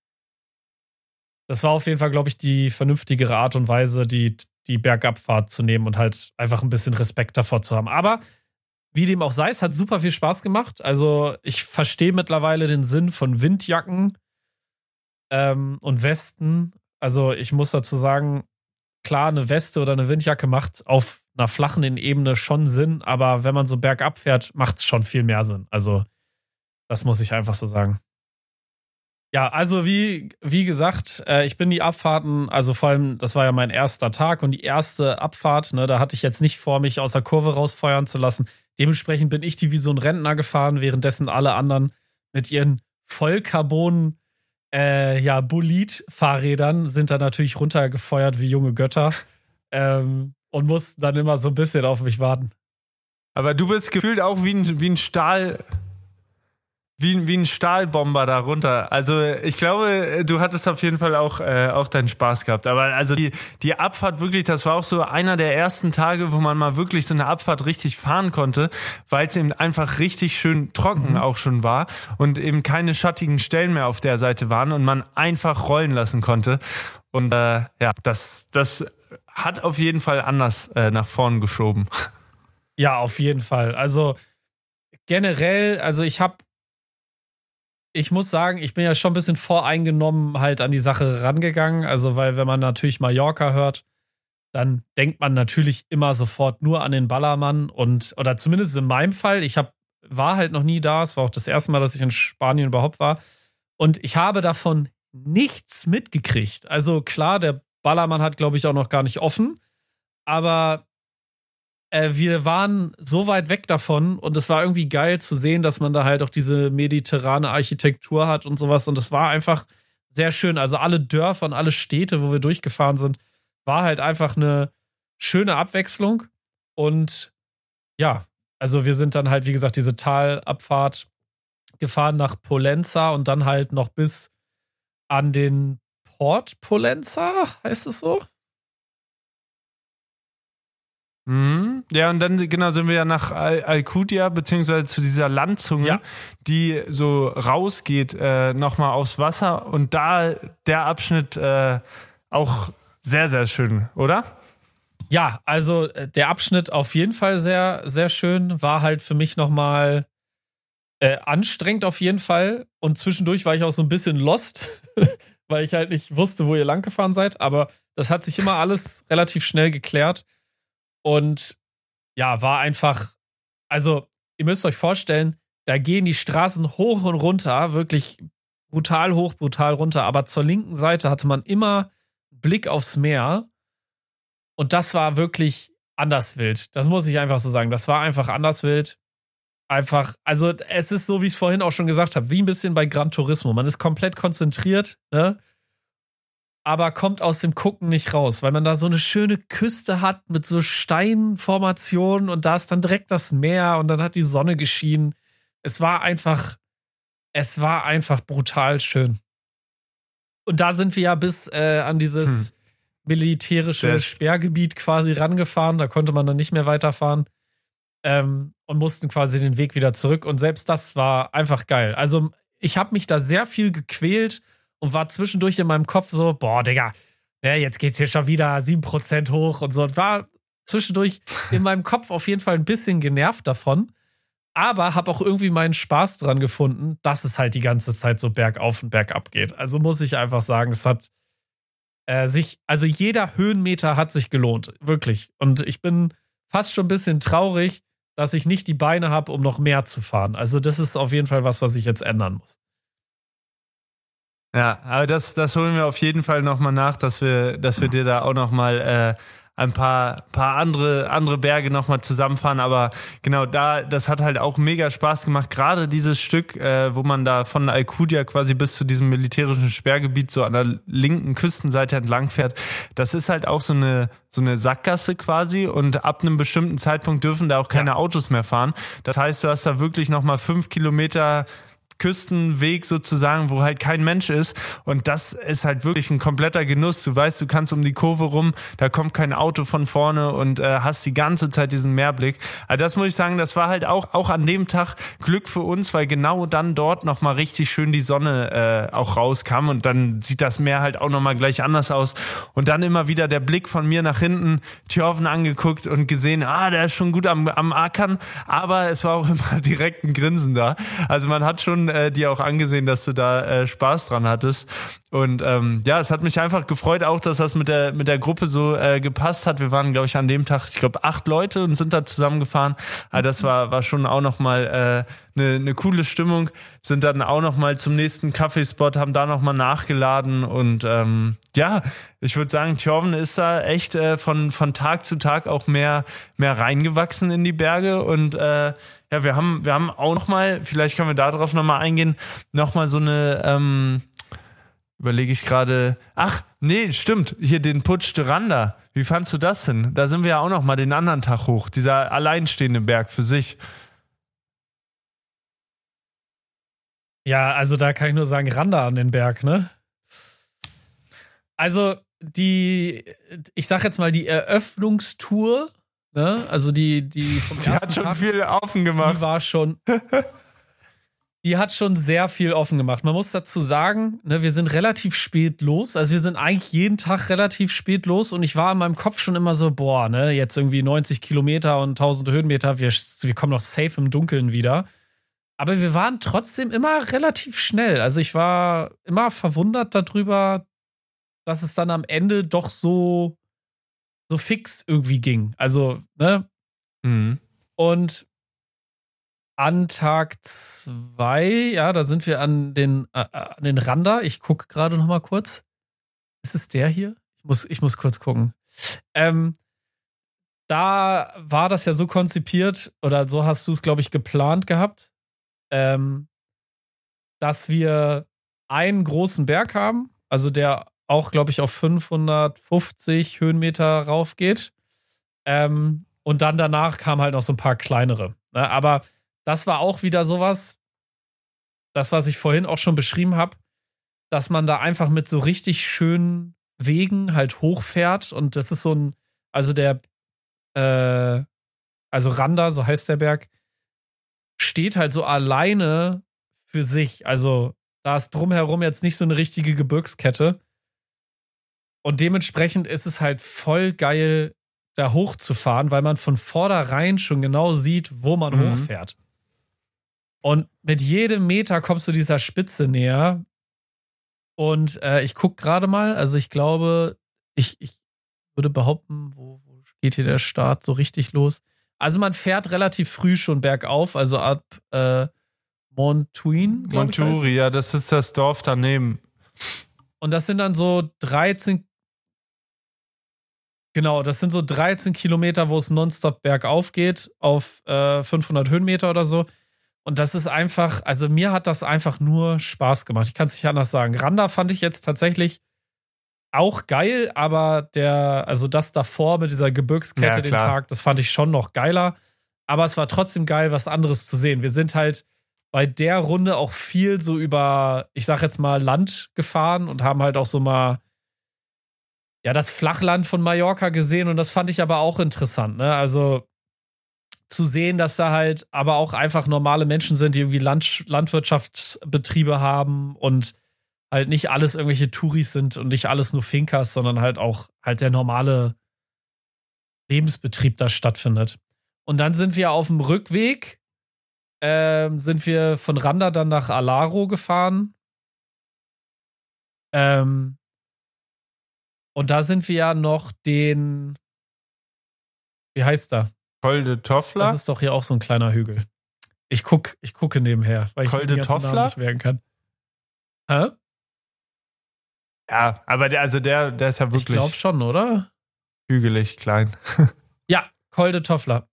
das war auf jeden Fall, glaube ich, die vernünftigere Art und Weise, die, die Bergabfahrt zu nehmen und halt einfach ein bisschen Respekt davor zu haben. Aber wie dem auch sei, es hat super viel Spaß gemacht. Also ich verstehe mittlerweile den Sinn von Windjacken ähm, und Westen. Also ich muss dazu sagen, klar, eine Weste oder eine Windjacke macht auf einer flachen Ebene schon Sinn, aber wenn man so bergab fährt, macht es schon viel mehr Sinn. Also das muss ich einfach so sagen. Ja, also wie, wie gesagt, äh, ich bin die Abfahrten, also vor allem, das war ja mein erster Tag und die erste Abfahrt, ne, da hatte ich jetzt nicht vor, mich aus der Kurve rausfeuern zu lassen. Dementsprechend bin ich die wie so ein Rentner gefahren, währenddessen alle anderen mit ihren Vollcarbon äh, ja, Bolid-Fahrrädern sind da natürlich runtergefeuert wie junge Götter ähm, und mussten dann immer so ein bisschen auf mich warten.
Aber du bist gefühlt auch wie ein, wie ein Stahl... Wie, wie ein Stahlbomber da runter. Also ich glaube, du hattest auf jeden Fall auch, äh, auch deinen Spaß gehabt. Aber also die, die Abfahrt wirklich, das war auch so einer der ersten Tage, wo man mal wirklich so eine Abfahrt richtig fahren konnte, weil es eben einfach richtig schön trocken mhm. auch schon war und eben keine schattigen Stellen mehr auf der Seite waren und man einfach rollen lassen konnte. Und äh, ja, das, das hat auf jeden Fall anders äh, nach vorn geschoben.
Ja, auf jeden Fall. Also generell, also ich habe Ich muss sagen, ich bin ja schon ein bisschen voreingenommen halt an die Sache rangegangen. Also, weil wenn man natürlich Mallorca hört, dann denkt man natürlich immer sofort nur an den Ballermann und, oder zumindest in meinem Fall, ich hab, war halt noch nie da. Es war auch das erste Mal, dass ich in Spanien überhaupt war. Und ich habe davon nichts mitgekriegt. Also klar, der Ballermann hat, glaube ich, auch noch gar nicht offen. Aber Äh, wir waren so weit weg davon und es war irgendwie geil zu sehen, dass man da halt auch diese mediterrane Architektur hat und sowas und es war einfach sehr schön. Also alle Dörfer und alle Städte, wo wir durchgefahren sind, war halt einfach eine schöne Abwechslung und ja, also wir sind dann halt, wie gesagt, diese Talabfahrt gefahren nach Pollença und dann halt noch bis an den Port Pollença, heißt es so?
Mhm. Ja, und dann genau sind wir ja nach Al- Alcudia, beziehungsweise zu dieser Landzunge, ja. die so rausgeht, äh, nochmal aufs Wasser. Und da der Abschnitt äh, auch sehr, sehr schön, oder?
Ja, also der Abschnitt auf jeden Fall sehr, sehr schön. War halt für mich nochmal äh, anstrengend auf jeden Fall. Und zwischendurch war ich auch so ein bisschen lost, weil ich halt nicht wusste, wo ihr lang gefahren seid. Aber das hat sich immer alles relativ schnell geklärt. Und ja, war einfach, also ihr müsst euch vorstellen, da gehen die Straßen hoch und runter, wirklich brutal hoch, brutal runter, aber zur linken Seite hatte man immer Blick aufs Meer und das war wirklich anders wild. Das muss ich einfach so sagen, das war einfach anders wild. Einfach, also es ist so, wie ich es vorhin auch schon gesagt habe, wie ein bisschen bei Gran Turismo. Man ist komplett konzentriert, ne? Aber kommt aus dem Gucken nicht raus, weil man da so eine schöne Küste hat mit so Steinformationen und da ist dann direkt das Meer und dann hat die Sonne geschienen. Es war einfach, es war einfach brutal schön. Und da sind wir ja bis äh, an dieses hm. militärische Der Sperrgebiet quasi rangefahren. Da konnte man dann nicht mehr weiterfahren ähm, und mussten quasi den Weg wieder zurück. Und selbst das war einfach geil. Also ich habe mich da sehr viel gequält und war zwischendurch in meinem Kopf so, boah, Digga, ja, jetzt geht's hier schon wieder sieben Prozent hoch und so. Und war zwischendurch in meinem Kopf auf jeden Fall ein bisschen genervt davon. Aber habe auch irgendwie meinen Spaß dran gefunden, dass es halt die ganze Zeit so bergauf und bergab geht. Also muss ich einfach sagen, es hat äh, sich, also jeder Höhenmeter hat sich gelohnt, wirklich. Und ich bin fast schon ein bisschen traurig, dass ich nicht die Beine habe, um noch mehr zu fahren. Also das ist auf jeden Fall was, was ich jetzt ändern muss.
Ja, aber das, das holen wir auf jeden Fall nochmal nach, dass wir, dass wir dir da auch nochmal äh, ein paar, paar andere, andere Berge nochmal zusammenfahren. Aber genau da, das hat halt auch mega Spaß gemacht. Gerade dieses Stück, äh, wo man da von Alcudia quasi bis zu diesem militärischen Sperrgebiet so an der linken Küstenseite entlang fährt. Das ist halt auch so eine, so eine Sackgasse quasi und ab einem bestimmten Zeitpunkt dürfen da auch keine ja. Autos mehr fahren. Das heißt, du hast da wirklich nochmal fünf Kilometer Küstenweg sozusagen, wo halt kein Mensch ist und das ist halt wirklich ein kompletter Genuss. Du weißt, du kannst um die Kurve rum, da kommt kein Auto von vorne und äh, hast die ganze Zeit diesen Meerblick. Also das muss ich sagen, das war halt auch auch an dem Tag Glück für uns, weil genau dann dort nochmal richtig schön die Sonne äh, auch rauskam und dann sieht das Meer halt auch nochmal gleich anders aus und dann immer wieder der Blick von mir nach hinten, Thjörven angeguckt und gesehen, ah, der ist schon gut am, am Ackern, aber es war auch immer direkt ein Grinsen da. Also man hat schon Äh, dir auch angesehen, dass du da äh, Spaß dran hattest. Und ähm, ja, es hat mich einfach gefreut, auch dass das mit der mit der Gruppe so äh, gepasst hat. Wir waren, glaube ich, an dem Tag, ich glaube, acht Leute und sind da zusammengefahren. Also das war war schon auch nochmal eine äh, ne, ne coole Stimmung. Sind dann auch nochmal zum nächsten Kaffeespot, haben da nochmal nachgeladen. Und ähm, ja, ich würde sagen, Thjörven ist da echt äh, von von Tag zu Tag auch mehr mehr reingewachsen in die Berge und äh, ja, wir haben, wir haben auch noch mal, vielleicht können wir darauf noch mal eingehen, noch mal so eine, ähm, überlege ich gerade, ach, nee, stimmt, hier den Putsch de Randa. Wie fandst du das denn? Da sind wir ja auch noch mal den anderen Tag hoch, dieser alleinstehende Berg für sich.
Ja, also da kann ich nur sagen, Randa an den Berg, ne? Also die, ich sag jetzt mal, die Eröffnungstour, ne? Also die, die vom
Die hat schon
Tag,
viel offen gemacht.
Die war schon, die hat schon sehr viel offen gemacht. Man muss dazu sagen, ne, wir sind relativ spät los. Also wir sind eigentlich jeden Tag relativ spät los und ich war in meinem Kopf schon immer so, boah, ne, jetzt irgendwie neunzig Kilometer und tausend Höhenmeter, wir, wir kommen noch safe im Dunkeln wieder. Aber wir waren trotzdem immer relativ schnell. Also ich war immer verwundert darüber, dass es dann am Ende doch so so fix irgendwie ging. Also, ne?
Mhm.
Und an Tag zwei, ja, da sind wir an den, äh, an den Randa. Ich gucke gerade noch mal kurz. Ist es der hier? Ich muss, ich muss kurz gucken. Ähm, da war das ja so konzipiert, oder so hast du es, glaube ich, geplant gehabt, ähm, dass wir einen großen Berg haben, also der auch, glaube ich, auf fünfhundertfünfzig Höhenmeter rauf geht. Ähm, und dann danach kamen halt noch so ein paar kleinere. Ne? Aber das war auch wieder sowas, das, was ich vorhin auch schon beschrieben habe, dass man da einfach mit so richtig schönen Wegen halt hochfährt. Und das ist so ein, also der, äh, also Randa, so heißt der Berg, steht halt so alleine für sich. Also da ist drumherum jetzt nicht so eine richtige Gebirgskette. Und dementsprechend ist es halt voll geil, da hochzufahren, weil man von vornherein schon genau sieht, wo man mhm. hochfährt. Und mit jedem Meter kommst du dieser Spitze näher. Und äh, ich gucke gerade mal, also ich glaube, ich, ich würde behaupten, wo, wo geht hier der Start so richtig los? Also man fährt relativ früh schon bergauf, also ab äh, Montuin.
Monturin, ja, das ist das Dorf daneben.
Und das sind dann so dreizehn Genau, das sind so dreizehn Kilometer, wo es nonstop bergauf geht, auf äh, fünfhundert Höhenmeter oder so. Und das ist einfach, also mir hat das einfach nur Spaß gemacht. Ich kann es nicht anders sagen. Randa fand ich jetzt tatsächlich auch geil, aber der, also das davor mit dieser Gebirgskette
ja,
den Tag, das fand ich schon noch geiler. Aber es war trotzdem geil, was anderes zu sehen. Wir sind halt bei der Runde auch viel so über, ich sag jetzt mal, Land gefahren und haben halt auch so mal ja, das Flachland von Mallorca gesehen und das fand ich aber auch interessant, ne? Also zu sehen, dass da halt aber auch einfach normale Menschen sind, die irgendwie Land Landwirtschaftsbetriebe haben und halt nicht alles irgendwelche Touris sind und nicht alles nur Fincas, sondern halt auch halt der normale Lebensbetrieb da stattfindet. Und dann sind wir auf dem Rückweg, ähm, sind wir von Randa dann nach Alaro gefahren. Ähm, Und da sind wir ja noch den, wie heißt der?
Col de Toffler?
Das ist doch hier auch so ein kleiner Hügel. Ich guck, ich gucke nebenher, weil ich
Col
den
de
ganzen
Toffler?
Namen nicht merken kann. Hä?
Ja, aber der, also der, der ist ja
Ich
wirklich
glaube schon, oder?
hügelig klein.
Ja, Col de Toffler.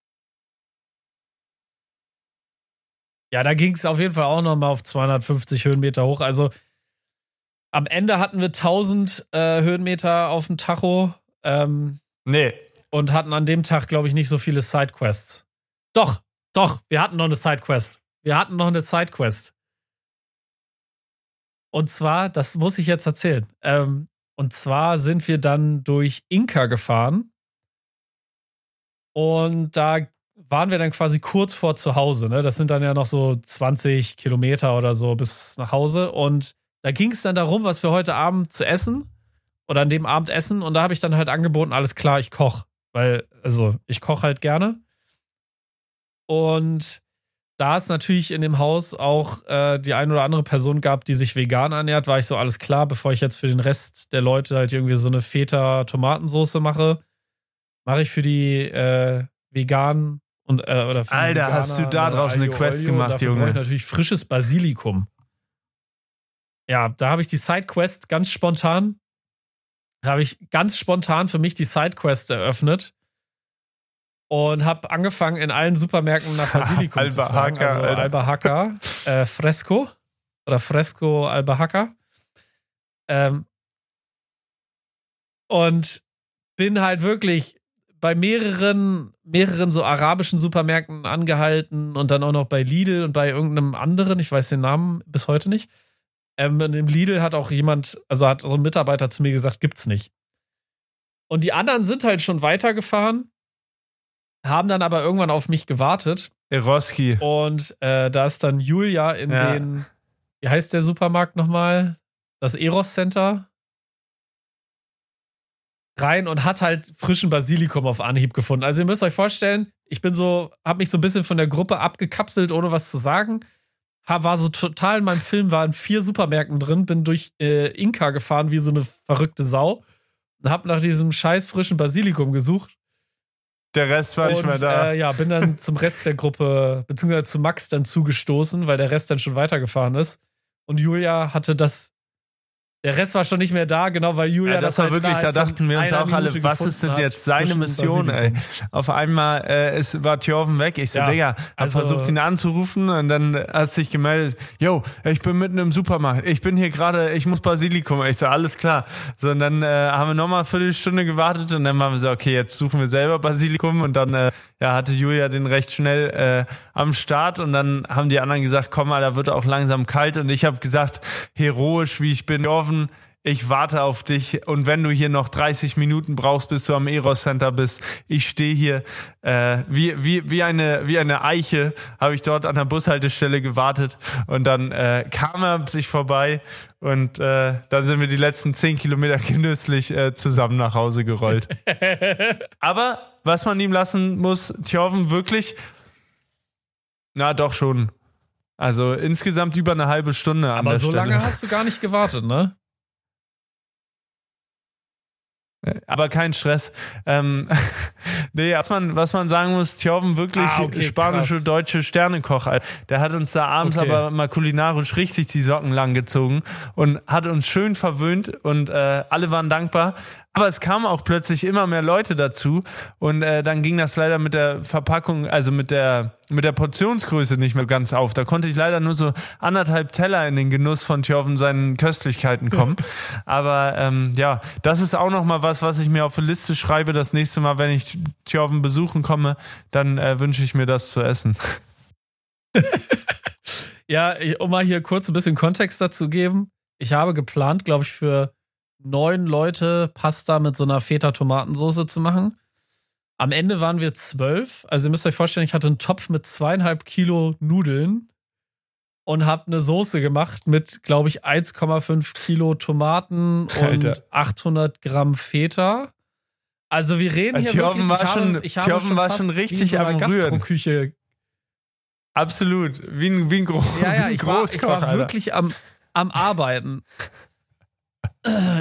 Ja, da ging es auf jeden Fall auch nochmal auf zweihundertfünfzig Höhenmeter hoch. Also am Ende hatten wir tausend äh, Höhenmeter auf dem Tacho ähm,
Nee.
und hatten an dem Tag, glaube ich, nicht so viele Sidequests. Doch, doch, wir hatten noch eine Sidequest. Wir hatten noch eine Sidequest. Und zwar, das muss ich jetzt erzählen. Ähm, und zwar sind wir dann durch Inka gefahren. Und da waren wir dann quasi kurz vor zu Hause. Ne? Das sind dann ja noch so zwanzig Kilometer oder so bis nach Hause. Und da ging es dann darum, was wir heute Abend zu essen oder an dem Abend essen. Und da habe ich dann halt angeboten, alles klar, ich koche. Weil, also, ich koche halt gerne. Und da es natürlich in dem Haus auch äh, die ein oder andere Person gab, die sich vegan ernährt, war ich so, alles klar, bevor ich jetzt für den Rest der Leute halt irgendwie so eine Feta-Tomatensoße mache, mache ich für die äh, veganen und äh, oder für die
Alter,
Veganer
hast du da draus eine
Aglio
Quest
Olio.
gemacht,
Dafür
Junge?
brauche ich natürlich frisches Basilikum. Ja, da habe ich die Sidequest ganz spontan, da habe ich ganz spontan für mich die Sidequest eröffnet und habe angefangen, in allen Supermärkten nach Basilikum zu fragen.
Albahaca,
Also
Alter.
Albahaca, äh, Fresco oder Fresco Albahaca. Ähm, und bin halt wirklich bei mehreren, mehreren so arabischen Supermärkten angehalten und dann auch noch bei Lidl und bei irgendeinem anderen, ich weiß den Namen bis heute nicht. Ähm, und im Lidl hat auch jemand, also hat so ein Mitarbeiter zu mir gesagt, gibt's nicht. Und die anderen sind halt schon weitergefahren, haben dann aber irgendwann auf mich gewartet.
Eroski.
Und äh, da ist dann Julia in
Ja.
den, wie heißt der Supermarkt nochmal? Das Eros Center rein und hat halt frischen Basilikum auf Anhieb gefunden. Also ihr müsst euch vorstellen, ich bin so, hab mich so ein bisschen von der Gruppe abgekapselt, ohne was zu sagen. War so total in meinem Film, war in vier Supermärkten drin, bin durch äh, Inka gefahren wie so eine verrückte Sau. Hab nach diesem scheiß frischen Basilikum gesucht.
Der Rest war nicht
Und,
mehr da.
Äh, ja, bin dann zum Rest der Gruppe, beziehungsweise zu Max dann zugestoßen, weil der Rest dann schon weitergefahren ist. Und Julia hatte das. Der Rest war schon nicht mehr da, genau, weil Julia
Ja, das war
halt
wirklich, da
innerhalb
dachten
von
wir uns
einer
auch alle,
Minute
was
gefunden
ist denn
hat,
jetzt seine
frischen
Mission, ey?
Basilikum.
Auf einmal äh, ist, war Thjörven weg. Ich so,
Ja,
Digga, hab
also-
versucht ihn anzurufen und dann hast du dich gemeldet. Yo, ich bin mitten im Supermarkt. Ich bin hier gerade, ich muss Basilikum. Ich so, alles klar. So, und dann äh, haben wir nochmal eine Viertelstunde gewartet und dann waren wir so, okay, jetzt suchen wir selber Basilikum und dann äh, ja, hatte Julia den recht schnell äh, am Start und dann haben die anderen gesagt, komm mal, da wird auch langsam kalt und ich habe gesagt, heroisch wie ich bin, Thjörven, ich warte auf dich und wenn du hier noch dreißig Minuten brauchst, bis du am Eros Center bist, ich stehe hier äh, wie wie wie eine wie eine Eiche, habe ich dort an der Bushaltestelle gewartet und dann äh, kam er sich vorbei und äh, dann sind wir die letzten zehn Kilometer genüsslich äh, zusammen nach Hause gerollt. Aber was man ihm lassen muss, Thjörven wirklich, na doch schon, also insgesamt über eine halbe Stunde an
Aber
der
so
Stelle.
lange hast du gar nicht gewartet, ne?
Aber kein Stress. Ähm, nee, was man, was man sagen muss, Thjörven wirklich
Ah, okay,
spanische,
krass.
deutsche Sternekoch. Alter. Der hat uns da abends
Okay.
aber mal kulinarisch richtig die Socken lang gezogen und hat uns schön verwöhnt und äh, alle waren dankbar. Aber es kamen auch plötzlich immer mehr Leute dazu und äh, dann ging das leider mit der Verpackung, also mit der mit der Portionsgröße nicht mehr ganz auf. Da konnte ich leider nur so anderthalb Teller in den Genuss von Thjörven seinen Köstlichkeiten kommen. Aber ähm, ja, das ist auch noch mal was, was ich mir auf eine Liste schreibe. Das nächste Mal, wenn ich Thjörven besuchen komme, dann äh, wünsche ich mir das zu essen.
Ja, um mal hier kurz ein bisschen Kontext dazu geben. Ich habe geplant, glaube ich, für neun Leute Pasta mit so einer Feta-Tomatensoße zu machen. Am Ende waren wir zwölf. Also ihr müsst euch vorstellen, ich hatte einen Topf mit zweieinhalb Kilo Nudeln und habe eine Soße gemacht mit, glaube ich, eins Komma fünf Kilo Tomaten
Alter.
und achthundert Gramm Feta. Also wir reden hier
Thjörven
wirklich,
war
ich
schon-
habe, ich habe
Thjörven
schon
war
fast
schon
wie
richtig
in so einer
am Rühren.
Gastroküche.
Absolut. Wie ein, wie ein, Gro
Ja, ja,
wie ein
ich war, ich
Großkoch,
war
Alter.
wirklich am, am Arbeiten.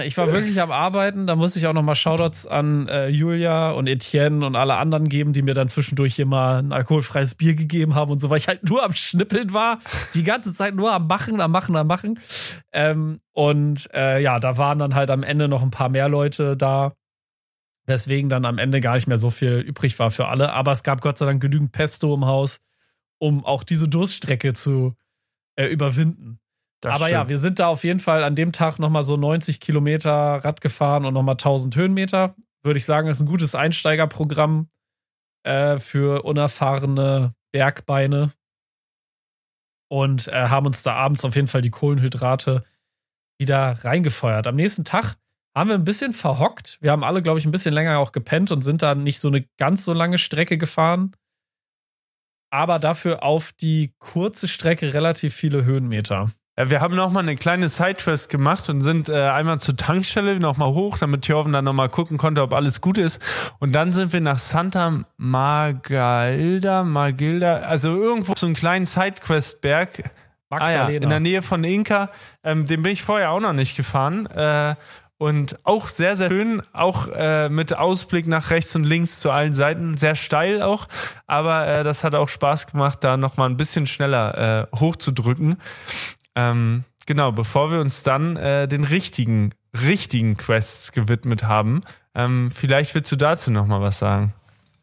ich war wirklich am Arbeiten. Da muss ich auch nochmal Shoutouts an äh, Julia und Etienne und alle anderen geben, die mir dann zwischendurch hier mal ein alkoholfreies Bier gegeben haben und so, weil ich halt nur am Schnippeln war. Die ganze Zeit nur am Machen, am Machen, am Machen. Ähm, und äh, ja, da waren dann halt am Ende noch ein paar mehr Leute da. Deswegen dann am Ende gar nicht mehr so viel übrig war für alle. Aber es gab Gott sei Dank genügend Pesto im Haus, um auch diese Durststrecke zu äh, überwinden. Das Aber stimmt. Ja, wir sind da auf jeden Fall an dem Tag nochmal so neunzig Kilometer Rad gefahren und nochmal tausend Höhenmeter. Würde ich sagen, ist ein gutes Einsteigerprogramm äh, für unerfahrene Bergbeine. Und äh, haben uns da abends auf jeden Fall die Kohlenhydrate wieder reingefeuert. Am nächsten Tag haben wir ein bisschen verhockt. Wir haben alle, glaube ich, ein bisschen länger auch gepennt und sind da nicht so eine ganz so lange Strecke gefahren. Aber dafür auf die kurze Strecke relativ viele Höhenmeter.
Wir haben nochmal eine kleine Sidequest gemacht und sind äh, einmal zur Tankstelle nochmal hoch, damit Thjörven dann nochmal gucken konnte, ob alles gut ist. Und dann sind wir nach Santa Margalda, Margilda, also irgendwo so einen kleinen Sidequest-Berg. Ah ja, in der Nähe von Inka. Ähm, den bin ich vorher auch noch nicht gefahren. Äh, und auch sehr, sehr schön, auch äh, mit Ausblick nach rechts und links zu allen Seiten. Sehr steil auch, aber äh, das hat auch Spaß gemacht, da nochmal ein bisschen schneller äh, hochzudrücken. Ähm, genau, bevor wir uns dann äh, den richtigen, richtigen Quests gewidmet haben. Ähm, vielleicht willst du dazu nochmal was sagen.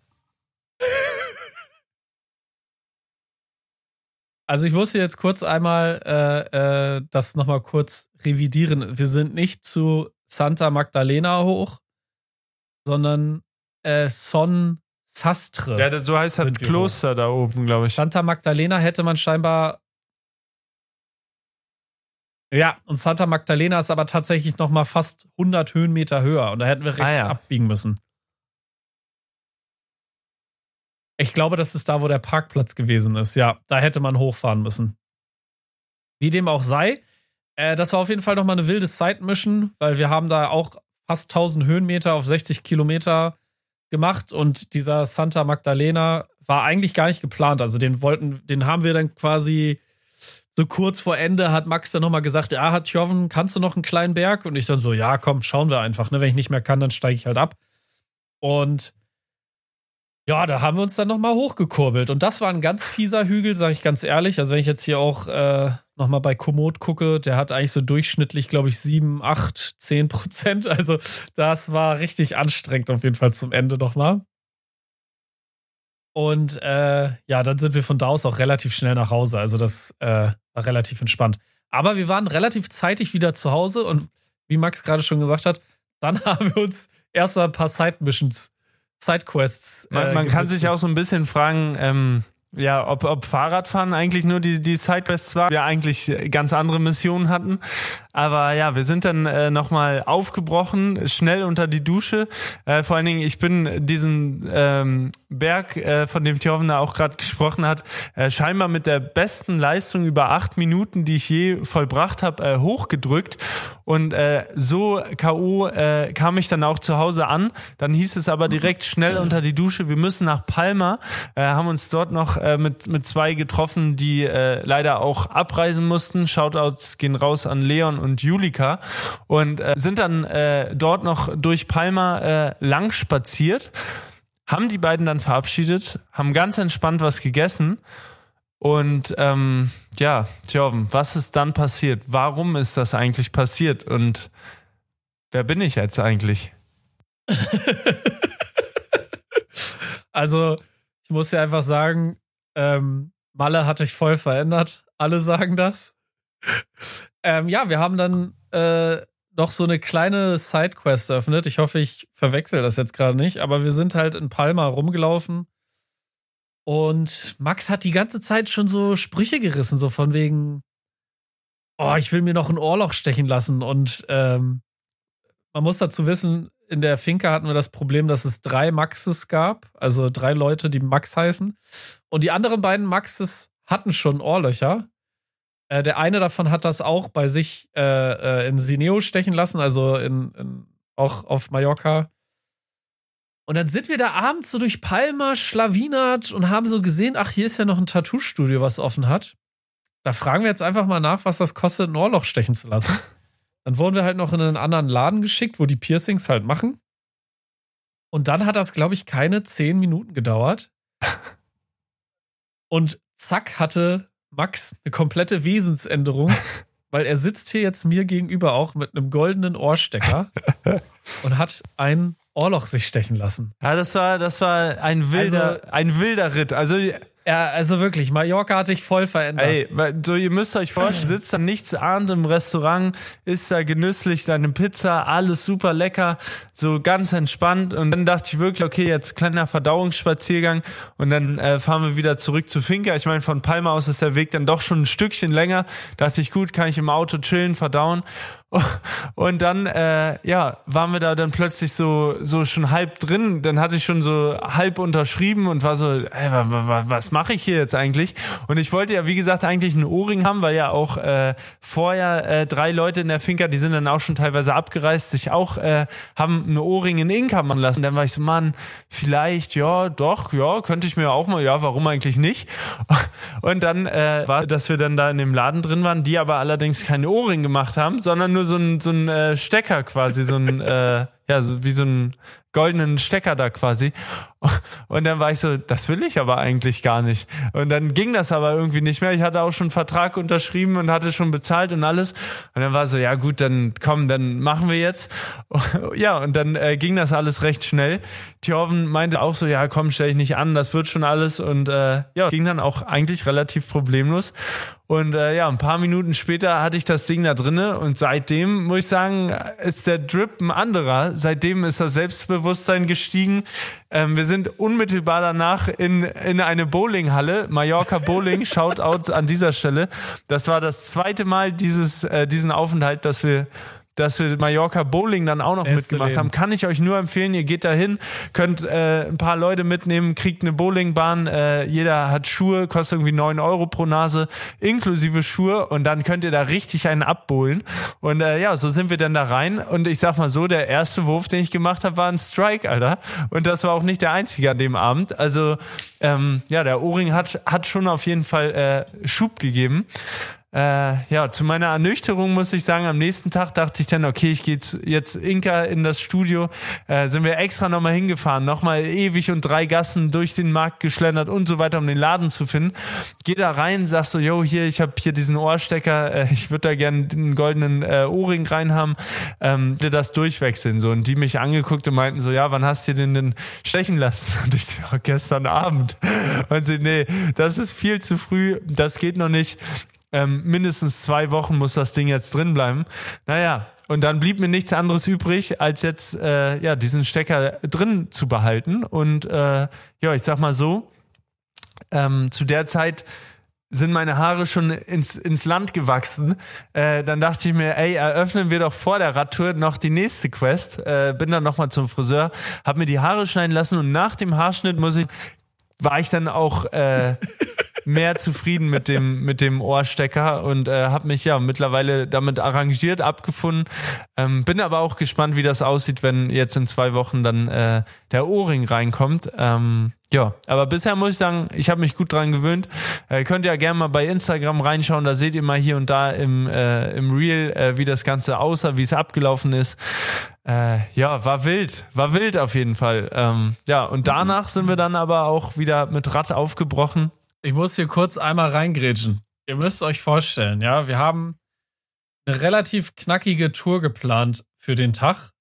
Also ich muss hier jetzt kurz einmal äh, äh, das nochmal kurz revidieren. Wir sind nicht zu Santa Magdalena hoch, sondern äh, Son Sastre.
Ja, so heißt das Kloster hoch. Da oben, glaube ich.
Santa Magdalena hätte man scheinbar. Ja, und Santa Magdalena ist aber tatsächlich noch mal fast hundert Höhenmeter höher und da hätten wir rechts ah, ja. abbiegen müssen. Ich glaube, das ist da, wo der Parkplatz gewesen ist. Ja, da hätte man hochfahren müssen. Wie dem auch sei, äh, das war auf jeden Fall noch mal eine wilde Side-Mission, weil wir haben da auch fast tausend Höhenmeter auf sechzig Kilometer gemacht und dieser Santa Magdalena war eigentlich gar nicht geplant. Also den wollten, den haben wir dann quasi so kurz vor Ende hat Max dann nochmal gesagt, ja, hat Thjörven, kannst du noch einen kleinen Berg? Und ich dann so, ja, komm, schauen wir einfach. Ne? Wenn ich nicht mehr kann, dann steige ich halt ab. Und ja, da haben wir uns dann nochmal hochgekurbelt. Und das war ein ganz fieser Hügel, sage ich ganz ehrlich. Also wenn ich jetzt hier auch äh, nochmal bei Komoot gucke, der hat eigentlich so durchschnittlich, glaube ich, sieben, acht, zehn Prozent. Also das war richtig anstrengend auf jeden Fall zum Ende nochmal. Und äh, ja, dann sind wir von da aus auch relativ schnell nach Hause. Also das äh, war relativ entspannt. Aber wir waren relativ zeitig wieder zu Hause und wie Max gerade schon gesagt hat, dann haben wir uns erst mal ein paar Side-Missions, Side-Quests äh,
Man, man kann sich auch so ein bisschen fragen, ähm, ja, ob, ob Fahrradfahren eigentlich nur die, die Sidequests war. Wir eigentlich ganz andere Missionen hatten. Aber ja, wir sind dann äh, nochmal aufgebrochen, schnell unter die Dusche. Äh, vor allen Dingen, ich bin diesen ähm, Berg, äh, von dem Thjörven da auch gerade gesprochen hat, äh, scheinbar mit der besten Leistung über acht Minuten, die ich je vollbracht habe, äh, hochgedrückt. Und äh, so K O äh, kam ich dann auch zu Hause an. Dann hieß es aber direkt schnell unter die Dusche. Wir müssen nach Palma, äh, haben uns dort noch äh, mit, mit zwei getroffen, die äh, leider auch abreisen mussten. Shoutouts gehen raus an Leon und Julika und äh, sind dann äh, dort noch durch Palma äh, lang spaziert, haben die beiden dann verabschiedet, haben ganz entspannt was gegessen und ähm, ja, Thjörven, was ist dann passiert? Warum ist das eigentlich passiert und wer bin ich jetzt eigentlich?
Also, ich muss ja einfach sagen, ähm, Malle hat dich voll verändert. Alle sagen das. Ähm, ja, wir haben dann äh, noch so eine kleine Sidequest eröffnet. Ich hoffe, ich verwechsel das jetzt gerade nicht, aber wir sind halt in Palma rumgelaufen und Max hat die ganze Zeit schon so Sprüche gerissen, so von wegen, oh, ich will mir noch ein Ohrloch stechen lassen und ähm, man muss dazu wissen, in der Finca hatten wir das Problem, dass es drei Maxes gab, also drei Leute, die Max heißen und die anderen beiden Maxes hatten schon Ohrlöcher. Der eine davon hat das auch bei sich äh, in Sineo stechen lassen, also in, in, auch auf Mallorca. Und dann sind wir da abends so durch Palma schlawinert und haben so gesehen, ach, hier ist ja noch ein Tattoo-Studio, was offen hat. Da fragen wir jetzt einfach mal nach, was das kostet, ein Ohrloch stechen zu lassen. Dann wurden wir halt noch in einen anderen Laden geschickt, wo die Piercings halt machen. Und dann hat das, glaube ich, keine zehn Minuten gedauert. Und zack, hatte Max eine komplette Wesensänderung, weil er sitzt hier jetzt mir gegenüber auch mit einem goldenen Ohrstecker und hat ein Ohrloch sich stechen lassen.
Ja, das war, das war ein wilder, also, ein wilder Ritt. Also,
ja, also wirklich, Mallorca hat sich voll verändert.
Ey, so ihr müsst euch vorstellen, sitzt da nichts ahnt im Restaurant, isst da genüsslich deine Pizza, alles super lecker, so ganz entspannt. Und dann dachte ich wirklich, okay, jetzt kleiner Verdauungsspaziergang und dann äh, fahren wir wieder zurück zu Finca. Ich meine, von Palma aus ist der Weg dann doch schon ein Stückchen länger. Dachte ich, gut, kann ich im Auto chillen, verdauen. Und dann, äh, ja, waren wir da dann plötzlich so so schon halb drin. Dann hatte ich schon so halb unterschrieben und war so, ey, was, was mache ich hier jetzt eigentlich? Und ich wollte ja, wie gesagt, eigentlich einen Ohrring haben, weil ja auch äh, vorher äh, drei Leute in der Finca, die sind dann auch schon teilweise abgereist, sich auch äh, haben eine Ohrring in Inka machen lassen. Dann war ich so, Mann, vielleicht, ja, doch, ja, könnte ich mir auch mal, ja, warum eigentlich nicht? Und dann äh, war, dass wir dann da in dem Laden drin waren, die aber allerdings keine Ohrring gemacht haben, sondern nur so ein, so ein äh, Stecker quasi, so ein, äh, ja, so wie so ein goldenen Stecker da quasi. Und dann war ich so, das will ich aber eigentlich gar nicht. Und dann ging das aber irgendwie nicht mehr. Ich hatte auch schon einen Vertrag unterschrieben und hatte schon bezahlt und alles. Und dann war so, ja gut, dann komm, dann machen wir jetzt. Ja, und dann äh, ging das alles recht schnell. Thjörven meinte auch so, ja komm, stell dich nicht an, das wird schon alles. Und äh, ja, ging dann auch eigentlich relativ problemlos. Und äh, ja, ein paar Minuten später hatte ich das Ding da drinne und seitdem, muss ich sagen, ist der Drip ein anderer. Seitdem ist das Selbstbewusstsein gestiegen. Ähm, wir sind unmittelbar danach in in eine Bowlinghalle, Mallorca Bowling, Shoutout an dieser Stelle. Das war das zweite Mal dieses äh, diesen Aufenthalt, dass wir dass wir Mallorca Bowling dann auch noch
Beste
mitgemacht
Leben.
haben. Kann ich euch nur empfehlen, ihr geht da hin, könnt äh, ein paar Leute mitnehmen, kriegt eine Bowlingbahn, äh, jeder hat Schuhe, kostet irgendwie neun Euro pro Nase, inklusive Schuhe und dann könnt ihr da richtig einen abbowlen. Und äh, ja, so sind wir dann da rein und ich sag mal so, der erste Wurf, den ich gemacht habe, war ein Strike, Alter. Und das war auch nicht der einzige an dem Abend. Also ähm, ja, der Ohrring hat, hat schon auf jeden Fall äh, Schub gegeben. Äh, ja, zu meiner Ernüchterung muss ich sagen, am nächsten Tag dachte ich dann, okay, ich gehe jetzt Inka in das Studio, äh, sind wir extra nochmal hingefahren, nochmal ewig und drei Gassen durch den Markt geschlendert und so weiter, um den Laden zu finden. Geh da rein, sag so, yo, hier, ich habe hier diesen Ohrstecker, äh, ich würde da gerne einen goldenen äh, Ohrring rein haben, ähm, dir das durchwechseln, so. Und die mich angeguckt und meinten so, ja, wann hast du den denn stechen lassen? Und ich so, gestern Abend. Und sie, nee, das ist viel zu früh, das geht noch nicht. Ähm, mindestens zwei Wochen muss das Ding jetzt drin bleiben. Naja, und dann blieb mir nichts anderes übrig, als jetzt äh, ja diesen Stecker drin zu behalten. Und äh, ja, ich sag mal so, ähm, zu der Zeit sind meine Haare schon ins ins Land gewachsen. Äh, dann dachte ich mir, ey, eröffnen wir doch vor der Radtour noch die nächste Quest. Äh, bin dann nochmal zum Friseur, hab mir die Haare schneiden lassen und nach dem Haarschnitt muss ich, war ich dann auch äh, mehr zufrieden mit dem mit dem Ohrstecker und äh, habe mich ja mittlerweile damit arrangiert, abgefunden. Ähm, bin aber auch gespannt, wie das aussieht, wenn jetzt in zwei Wochen dann äh, der Ohrring reinkommt. Ähm, ja, aber bisher muss ich sagen, ich habe mich gut dran gewöhnt. Äh, könnt ihr ja gerne mal bei Instagram reinschauen, da seht ihr mal hier und da im äh, im Reel, äh, wie das Ganze aussah, wie es abgelaufen ist. Äh, ja, war wild, war wild auf jeden Fall. Ähm, ja, und danach sind wir dann aber auch wieder mit Rad aufgebrochen.
Ich muss hier kurz einmal reingrätschen. Ihr müsst euch vorstellen, ja, wir haben eine relativ knackige Tour geplant für den Tag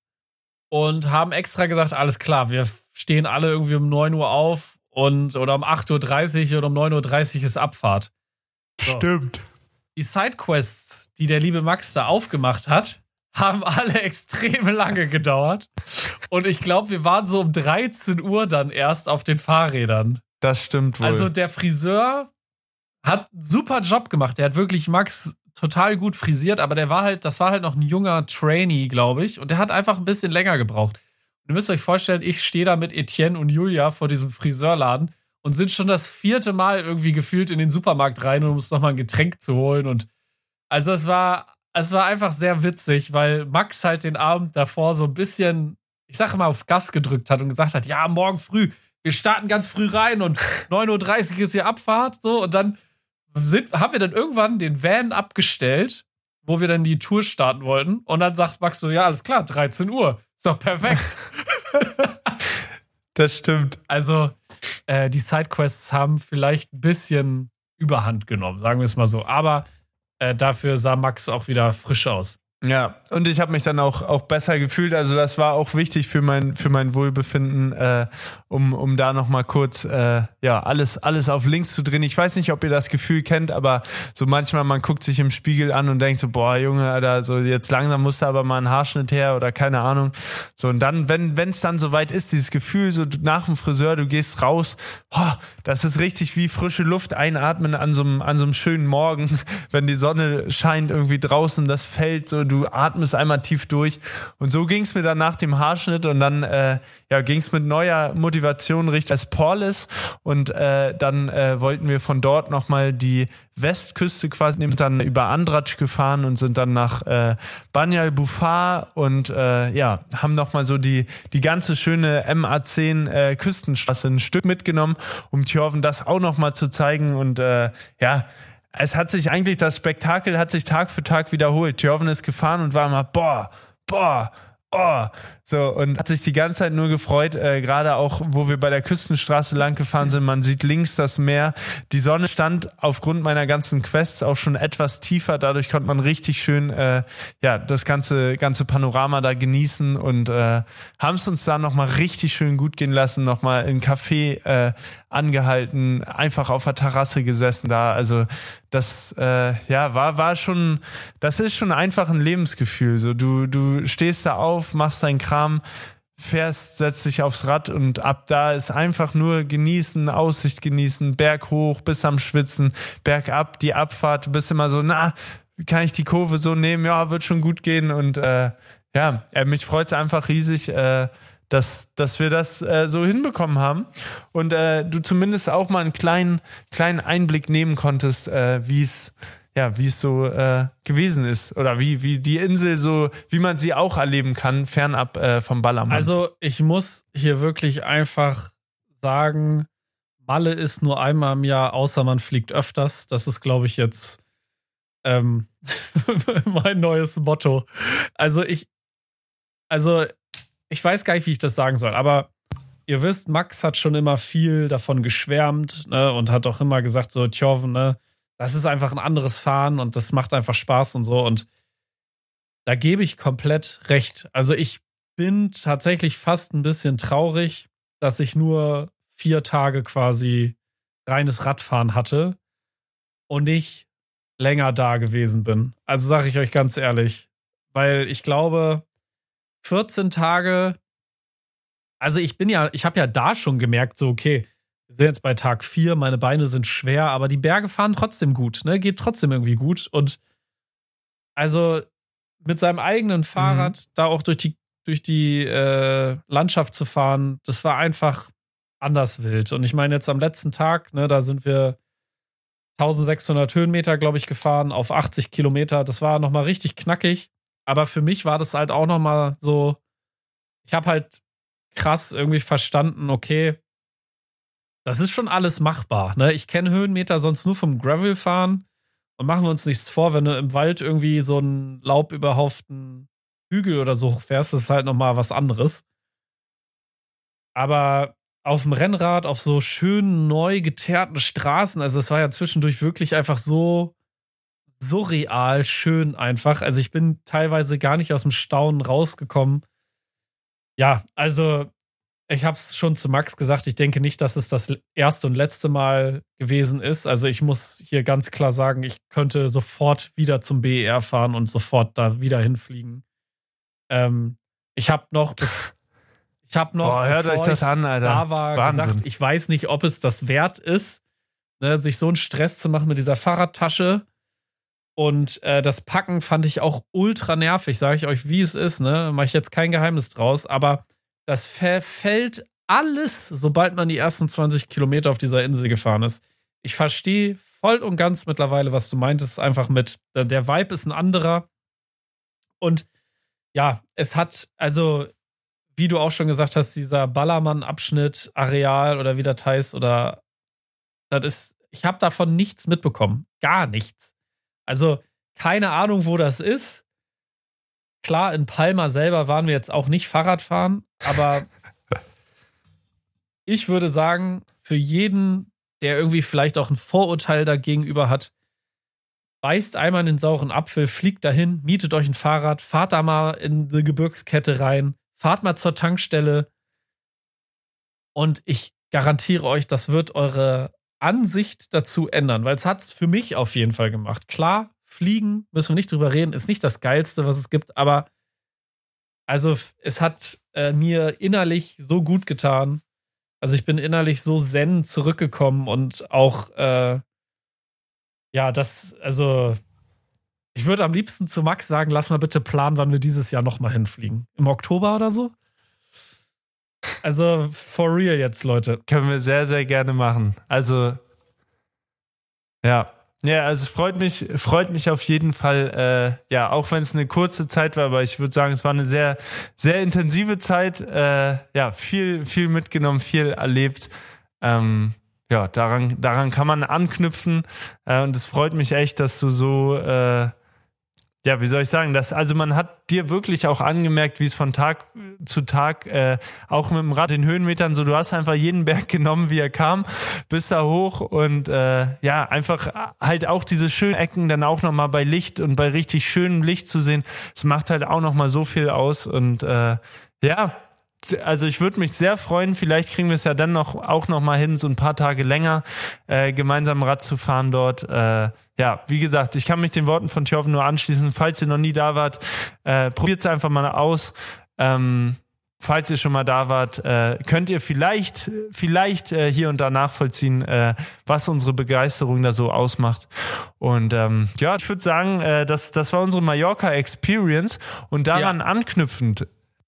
und haben extra gesagt, alles klar, wir stehen alle irgendwie um neun Uhr auf und oder um acht Uhr dreißig oder um neun Uhr dreißig ist Abfahrt. So.
Stimmt.
Die Sidequests, die der liebe Max da aufgemacht hat, haben alle extrem lange gedauert. Und ich glaube, wir waren so um dreizehn Uhr dann erst auf den Fahrrädern.
Das stimmt wohl.
Also der Friseur hat einen super Job gemacht. Der hat wirklich Max total gut frisiert, aber der war halt, das war halt noch ein junger Trainee, glaube ich. Und der hat einfach ein bisschen länger gebraucht. Und ihr müsst euch vorstellen, ich stehe da mit Etienne und Julia vor diesem Friseurladen und sind schon das vierte Mal irgendwie gefühlt in den Supermarkt rein, um uns nochmal ein Getränk zu holen. Und also es war, es war einfach sehr witzig, weil Max halt den Abend davor so ein bisschen, ich sage mal, auf Gas gedrückt hat und gesagt hat, ja, morgen früh, wir starten ganz früh rein und neun Uhr dreißig ist hier Abfahrt, so, und dann sind, haben wir dann irgendwann den Van abgestellt, wo wir dann die Tour starten wollten. Und dann sagt Max so, ja, alles klar, dreizehn Uhr. Ist doch perfekt.
Das stimmt.
Also, äh, die Sidequests haben vielleicht ein bisschen Überhand genommen, sagen wir es mal so. Aber äh, dafür sah Max auch wieder frisch aus.
Ja, und ich habe mich dann auch auch besser gefühlt. Also das war auch wichtig für mein für mein Wohlbefinden, äh, um um da noch mal kurz äh, ja alles alles auf links zu drehen. Ich weiß nicht, ob ihr das Gefühl kennt, aber so manchmal man guckt sich im Spiegel an und denkt so, boah Junge, Alter, so jetzt langsam muss da aber mal ein Haarschnitt her oder keine Ahnung. So und dann, wenn wenn es dann soweit ist, dieses Gefühl so nach dem Friseur, du gehst raus, oh, das ist richtig wie frische Luft einatmen an so einem an so einem schönen Morgen, wenn die Sonne scheint irgendwie draußen, das Feld so. Du atmest einmal tief durch. Und so ging es mir dann nach dem Haarschnitt und dann äh, ja, ging es mit neuer Motivation Richtung Porles und äh, dann äh, wollten wir von dort nochmal die Westküste quasi, nehmen dann über Andratsch gefahren und sind dann nach äh, Banyal Bufar und äh, ja, haben nochmal so die die ganze schöne M A zehn äh, Küstenstraße ein Stück mitgenommen, um Thjörven das auch nochmal zu zeigen und äh, ja, es hat sich eigentlich, das Spektakel hat sich Tag für Tag wiederholt. Thjörven ist gefahren und war immer, boah, boah, oh, so, und hat sich die ganze Zeit nur gefreut, äh, gerade auch, wo wir bei der Küstenstraße lang gefahren sind, man sieht links das Meer, die Sonne stand aufgrund meiner ganzen Quests auch schon etwas tiefer, dadurch konnte man richtig schön, äh, ja, das ganze, ganze Panorama da genießen und äh, haben es uns da nochmal richtig schön gut gehen lassen, nochmal in Café äh, angehalten, einfach auf der Terrasse gesessen da, also das, äh, ja, war, war schon, das ist schon einfach ein Lebensgefühl, so, du, du stehst da auf, machst deinen Kram, fährst, setzt dich aufs Rad und ab da ist einfach nur genießen, Aussicht genießen, Berg hoch, bis am Schwitzen, bergab, die Abfahrt, du bist immer so, na, kann ich die Kurve so nehmen? Ja, wird schon gut gehen und äh, ja, äh, mich freut's einfach riesig, äh, dass, dass wir das äh, so hinbekommen haben und äh, du zumindest auch mal einen kleinen, kleinen Einblick nehmen konntest, äh, wie es ja, wie es so äh, gewesen ist oder wie, wie die Insel so, wie man sie auch erleben kann, fernab äh, vom Ballermann.
Also ich muss hier wirklich einfach sagen, Malle ist nur einmal im Jahr, außer man fliegt öfters. Das ist, glaube ich, jetzt ähm, mein neues Motto. Also ich, also ich weiß gar nicht, wie ich das sagen soll, aber ihr wisst, Max hat schon immer viel davon geschwärmt, ne, und hat auch immer gesagt, so, Thjörven, ne, das ist einfach ein anderes Fahren und das macht einfach Spaß und so. Und da gebe ich komplett recht. Also ich bin tatsächlich fast ein bisschen traurig, dass ich nur vier Tage quasi reines Radfahren hatte und nicht länger da gewesen bin. Also sage ich euch ganz ehrlich. Weil ich glaube, vierzehn Tage, also ich bin ja, ich habe ja da schon gemerkt, so okay, wir sind jetzt bei Tag vier, meine Beine sind schwer, aber die Berge fahren trotzdem gut, ne? Geht trotzdem irgendwie gut. Und also mit seinem eigenen Fahrrad mhm. da auch durch die, durch die äh, Landschaft zu fahren, das war einfach anders wild. Und ich meine, jetzt am letzten Tag, ne, da sind wir eintausendsechshundert Höhenmeter, glaube ich, gefahren auf achtzig Kilometer. Das war nochmal richtig knackig. Aber für mich war das halt auch nochmal so, ich habe halt krass irgendwie verstanden, okay, das ist schon alles machbar. Ne? Ich kenne Höhenmeter sonst nur vom Gravelfahren und machen wir uns nichts vor, wenn du im Wald irgendwie so einen laubüberhauften Hügel oder so hochfährst, das ist halt nochmal was anderes. Aber auf dem Rennrad, auf so schönen, neu geteerten Straßen, also es war ja zwischendurch wirklich einfach so surreal schön einfach. Also ich bin teilweise gar nicht aus dem Staunen rausgekommen. Ja, also ich habe es schon zu Max gesagt, ich denke nicht, dass es das erste und letzte Mal gewesen ist. Also ich muss hier ganz klar sagen, ich könnte sofort wieder zum B E R fahren und sofort da wieder hinfliegen. Ähm, ich habe noch, ich habe noch,
Boah, hört euch das an, Alter.
Da war
Wahnsinn.
gesagt, ich weiß nicht, ob es das wert ist, ne, sich so einen Stress zu machen mit dieser Fahrradtasche. Und äh, das Packen fand ich auch ultra nervig, sage ich euch, wie es ist, ne? Mache ich jetzt kein Geheimnis draus, aber das verfällt alles, sobald man die ersten zwanzig Kilometer auf dieser Insel gefahren ist. Ich verstehe voll und ganz mittlerweile, was du meintest, einfach mit, der Vibe ist ein anderer. Und ja, es hat, also, wie du auch schon gesagt hast, dieser Ballermann-Abschnitt, Areal oder wie das heißt, oder das ist, ich habe davon nichts mitbekommen. Gar nichts. Also keine Ahnung, wo das ist. Klar, in Palma selber waren wir jetzt auch nicht Fahrradfahren, aber ich würde sagen, für jeden, der irgendwie vielleicht auch ein Vorurteil dagegenüber hat, beißt einmal in den sauren Apfel, fliegt dahin, mietet euch ein Fahrrad, fahrt da mal in die Gebirgskette rein, fahrt mal zur Tankstelle und ich garantiere euch, das wird eure Ansicht dazu ändern, weil es hat es für mich auf jeden Fall gemacht. Klar, Fliegen, müssen wir nicht drüber reden, ist nicht das Geilste, was es gibt, aber also es hat äh, mir innerlich so gut getan. Also ich bin innerlich so zen zurückgekommen und auch äh, ja, das, also ich würde am liebsten zu Max sagen, lass mal bitte planen, wann wir dieses Jahr nochmal hinfliegen. Im Oktober oder so? Also for real jetzt, Leute.
Können wir sehr, sehr gerne machen. Also ja. Ja, also es freut mich, freut mich auf jeden Fall, äh, ja, auch wenn es eine kurze Zeit war, aber ich würde sagen, es war eine sehr, sehr intensive Zeit, äh, ja, viel, viel mitgenommen, viel erlebt, ähm, ja, daran, daran kann man anknüpfen, äh, und es freut mich echt, dass du so, äh, ja, wie soll ich sagen, dass, also man hat dir wirklich auch angemerkt, wie es von Tag zu Tag, äh, auch mit dem Rad in Höhenmetern, so du hast einfach jeden Berg genommen, wie er kam, bis da hoch und äh, ja, einfach halt auch diese schönen Ecken dann auch nochmal bei Licht und bei richtig schönem Licht zu sehen, es macht halt auch nochmal so viel aus und äh, ja, also ich würde mich sehr freuen, vielleicht kriegen wir es ja dann noch auch noch mal hin, so ein paar Tage länger äh, gemeinsam Rad zu fahren dort. Äh, ja, wie gesagt, ich kann mich den Worten von Thjörven nur anschließen. Falls ihr noch nie da wart, äh, probiert es einfach mal aus. Ähm, falls ihr schon mal da wart, äh, könnt ihr vielleicht vielleicht äh, hier und da nachvollziehen, äh, was unsere Begeisterung da so ausmacht. Und ähm, ja, ich würde sagen, äh, das, das war unsere Mallorca-Experience und daran ja. anknüpfend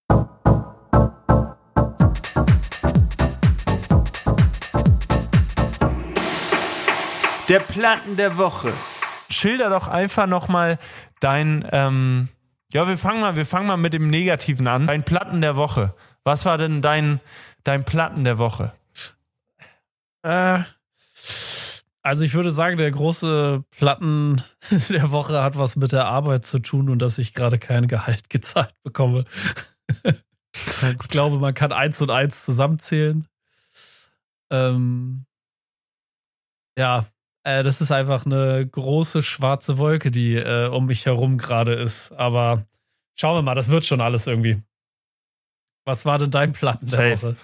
der Platten der Woche. Schilder doch einfach nochmal dein, ähm, ja, wir fangen mal, wir fangen mal mit dem Negativen an. Dein Platten der Woche. Was war denn dein, dein Platten der Woche?
Äh, also ich würde sagen, der große Platten der Woche hat was mit der Arbeit zu tun und dass ich gerade kein Gehalt gezahlt bekomme. Ich glaube, man kann eins und eins zusammenzählen. Ähm, ja, Äh, das ist einfach eine große schwarze Wolke, die äh, um mich herum gerade ist. Aber schauen wir mal, das wird schon alles irgendwie. Was war denn dein Platten der Woche?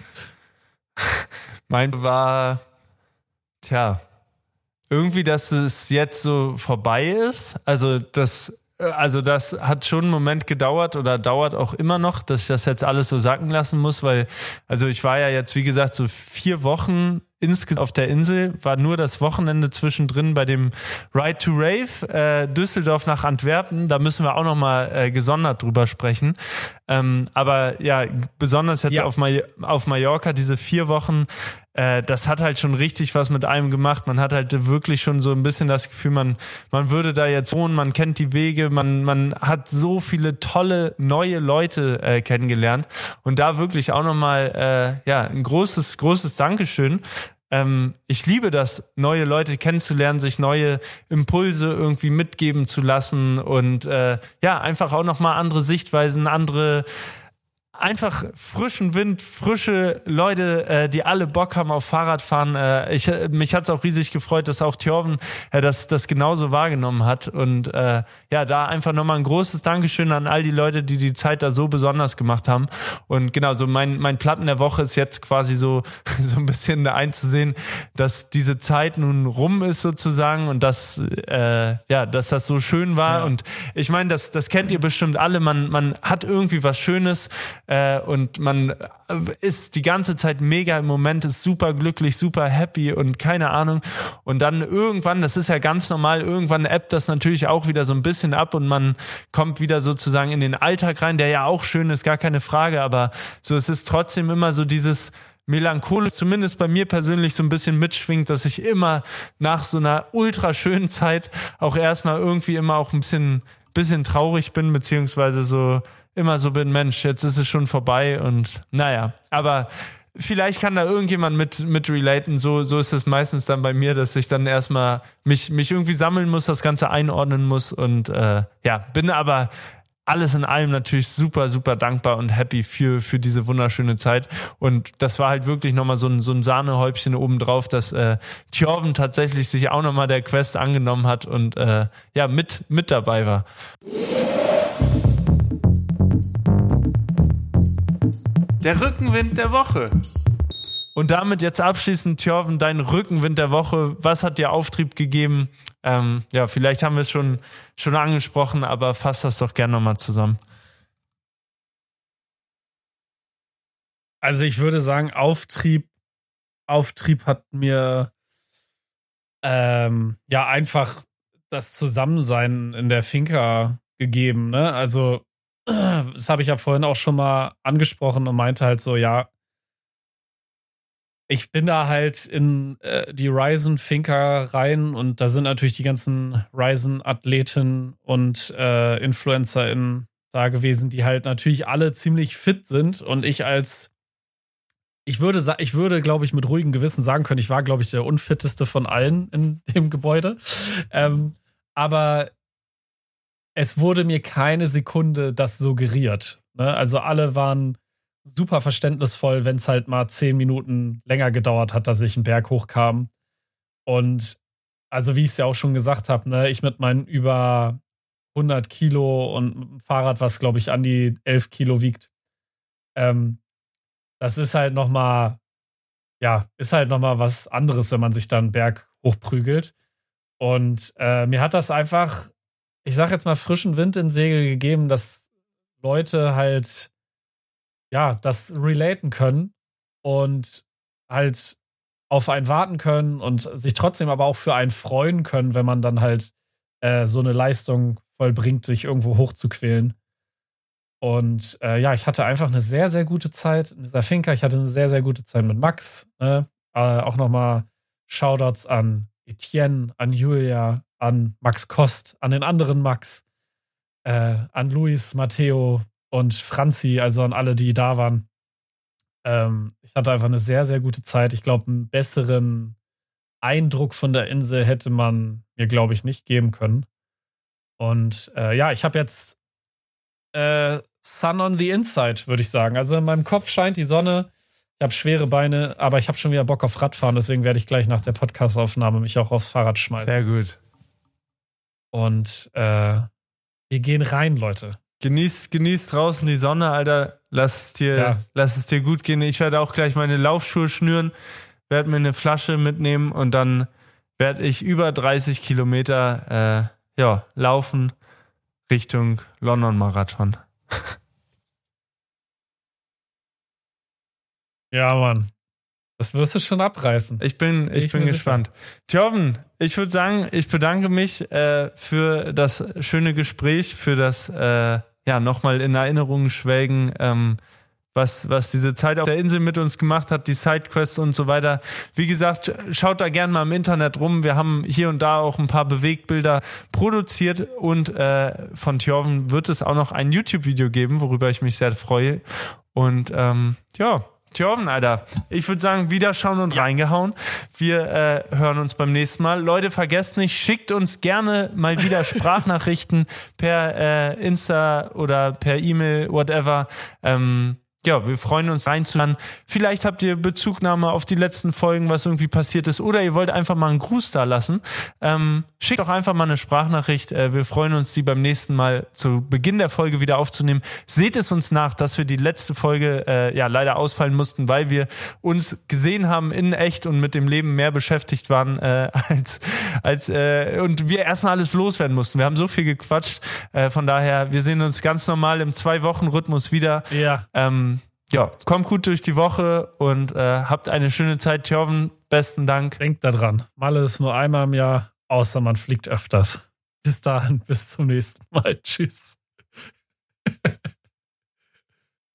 Mein war, tja, irgendwie, dass es jetzt so vorbei ist. Also das, also das hat schon einen Moment gedauert oder dauert auch immer noch, dass ich das jetzt alles so sacken lassen muss, weil, also ich war ja jetzt, wie gesagt, so vier Wochen insgesamt auf der Insel, war nur das Wochenende zwischendrin bei dem Ride to Rave, äh, Düsseldorf nach Antwerpen, da müssen wir auch nochmal äh, gesondert drüber sprechen. Ähm, aber ja, besonders jetzt ja. auf, Ma- auf Mallorca, diese vier Wochen, äh, das hat halt schon richtig was mit einem gemacht. Man hat halt wirklich schon so ein bisschen das Gefühl, man, man würde da jetzt wohnen, man kennt die Wege, man, man hat so viele tolle neue Leute äh, kennengelernt und da wirklich auch nochmal äh, ja, ein großes, großes Dankeschön. Ähm, ich liebe das, neue Leute kennenzulernen, sich neue Impulse irgendwie mitgeben zu lassen und äh, ja, einfach auch nochmal andere Sichtweisen, andere einfach frischen Wind, frische Leute, äh, die alle Bock haben auf Fahrradfahren. Äh, ich, mich hat's auch riesig gefreut, dass auch Thjörven äh, das, das genauso wahrgenommen hat. Und äh, ja, da einfach nochmal ein großes Dankeschön an all die Leute, die die Zeit da so besonders gemacht haben. Und genau, so mein, mein Platten der Woche ist jetzt quasi so, so ein bisschen einzusehen, dass diese Zeit nun rum ist sozusagen und dass, äh, ja, dass das so schön war. Ja. Und ich meine, das, das kennt ihr bestimmt alle. Man, man hat irgendwie was Schönes, Äh, und man ist die ganze Zeit mega im Moment, ist super glücklich, super happy und keine Ahnung. Und dann irgendwann, das ist ja ganz normal, irgendwann ebbt das natürlich auch wieder so ein bisschen ab und man kommt wieder sozusagen in den Alltag rein, der ja auch schön ist, gar keine Frage, aber so, es ist trotzdem immer so dieses melancholisch, zumindest bei mir persönlich so ein bisschen mitschwingt, dass ich immer nach so einer ultra schönen Zeit auch erstmal irgendwie immer auch ein bisschen, bisschen traurig bin, beziehungsweise so immer so bin, Mensch, jetzt ist es schon vorbei und naja, aber vielleicht kann da irgendjemand mit, mit relaten. So, so ist es meistens dann bei mir, dass ich dann erstmal mich, mich irgendwie sammeln muss, das Ganze einordnen muss und äh, ja, bin aber alles in allem natürlich super, super dankbar und happy für, für diese wunderschöne Zeit. Und das war halt wirklich nochmal so ein, so ein Sahnehäubchen obendrauf, dass äh, Thjörven tatsächlich sich auch nochmal der Quest angenommen hat und äh, ja, mit, mit dabei war. Der Rückenwind der Woche. Und damit jetzt abschließend, Thjörven, dein Rückenwind der Woche. Was hat dir Auftrieb gegeben? Ähm, ja, vielleicht haben wir es schon, schon angesprochen, aber fass das doch gerne nochmal zusammen.
Also ich würde sagen, Auftrieb, Auftrieb hat mir ähm, ja einfach das Zusammensein in der Finca gegeben. Ne? Also das habe ich ja vorhin auch schon mal angesprochen und meinte halt so, ja, ich bin da halt in äh, die Ryzen-Finca rein und da sind natürlich die ganzen Ryzen-Athleten und äh, InfluencerInnen da gewesen, die halt natürlich alle ziemlich fit sind und ich als, ich würde, sa- ich würde, glaube ich, mit ruhigem Gewissen sagen können, ich war, glaube ich, der unfitteste von allen in dem Gebäude. Ähm, aber es wurde mir keine Sekunde das suggeriert. Ne? Also alle waren super verständnisvoll, wenn es halt mal zehn Minuten länger gedauert hat, dass ich einen Berg hochkam. Und also wie ich es ja auch schon gesagt habe, ne, ich mit meinen über hundert Kilo und einem Fahrrad, was glaube ich an die elf Kilo wiegt, ähm, das ist halt noch mal, ja, ist halt noch mal was anderes, wenn man sich dann einen Berg hochprügelt. Und äh, mir hat das einfach, ich sag jetzt mal, frischen Wind in den Segel gegeben, dass Leute halt ja, das relaten können und halt auf einen warten können und sich trotzdem aber auch für einen freuen können, wenn man dann halt äh, so eine Leistung vollbringt, sich irgendwo hochzuquälen. Und äh, ja, ich hatte einfach eine sehr, sehr gute Zeit in dieser Finca. Ich hatte eine sehr, sehr gute Zeit mit Max. Ne? Äh, auch nochmal Shoutouts an Etienne, an Julia, an Max Kost, an den anderen Max, äh, an Luis, Matteo und Franzi, also an alle, die da waren. Ähm, ich hatte einfach eine sehr, sehr gute Zeit. Ich glaube, einen besseren Eindruck von der Insel hätte man mir, glaube ich, nicht geben können. Und äh, ja, ich habe jetzt äh, Sun on the Inside, würde ich sagen. Also in meinem Kopf scheint die Sonne. Ich habe schwere Beine, aber ich habe schon wieder Bock auf Radfahren. Deswegen werde ich gleich nach der Podcast-Aufnahme mich auch aufs Fahrrad schmeißen.
Sehr gut.
Und äh, wir gehen rein, Leute.
Genieß, genieß draußen die Sonne, Alter. Lass es dir,
Ja.
lass es dir gut gehen. Ich werde auch gleich meine Laufschuhe schnüren, werde mir eine Flasche mitnehmen und dann werde ich über dreißig Kilometer äh, ja, laufen Richtung London-Marathon.
Ja, Mann. Das wirst du schon abreißen.
Ich bin, ich
Ich
bin
bin
gespannt. Thjörven, ich würde sagen, ich bedanke mich äh, für das schöne Gespräch, für das äh, ja nochmal in Erinnerungen schwelgen, ähm, was, was diese Zeit auf der Insel mit uns gemacht hat, die Sidequests und so weiter. Wie gesagt, schaut da gerne mal im Internet rum. Wir haben hier und da auch ein paar Bewegtbilder produziert und äh, von Thjörven wird es auch noch ein YouTube-Video geben, worüber ich mich sehr freue. Und ähm, ja, Thjörven, Alter, ich würde sagen, wieder schauen und ja. reingehauen. Wir äh, hören uns beim nächsten Mal. Leute, vergesst nicht, schickt uns gerne mal wieder Sprachnachrichten per äh, Insta oder per E-Mail, whatever. Ähm, ja, wir freuen uns reinzuhören. Vielleicht habt ihr Bezugnahme auf die letzten Folgen, was irgendwie passiert ist, oder ihr wollt einfach mal einen Gruß da lassen. Ähm, schickt doch einfach mal eine Sprachnachricht. Äh, wir freuen uns, die beim nächsten Mal zu Beginn der Folge wieder aufzunehmen. Seht es uns nach, dass wir die letzte Folge äh, ja leider ausfallen mussten, weil wir uns gesehen haben in echt und mit dem Leben mehr beschäftigt waren äh, als als äh, und wir erstmal alles loswerden mussten. Wir haben so viel gequatscht. Äh, von daher, wir sehen uns ganz normal im Zwei-Wochen-Rhythmus wieder.
Ja.
Ähm, Ja, kommt gut durch die Woche und äh, habt eine schöne Zeit. Thjörven, besten Dank.
Denkt da dran. Malle ist nur einmal im Jahr, außer man fliegt öfters. Bis dahin, bis zum nächsten Mal. Tschüss.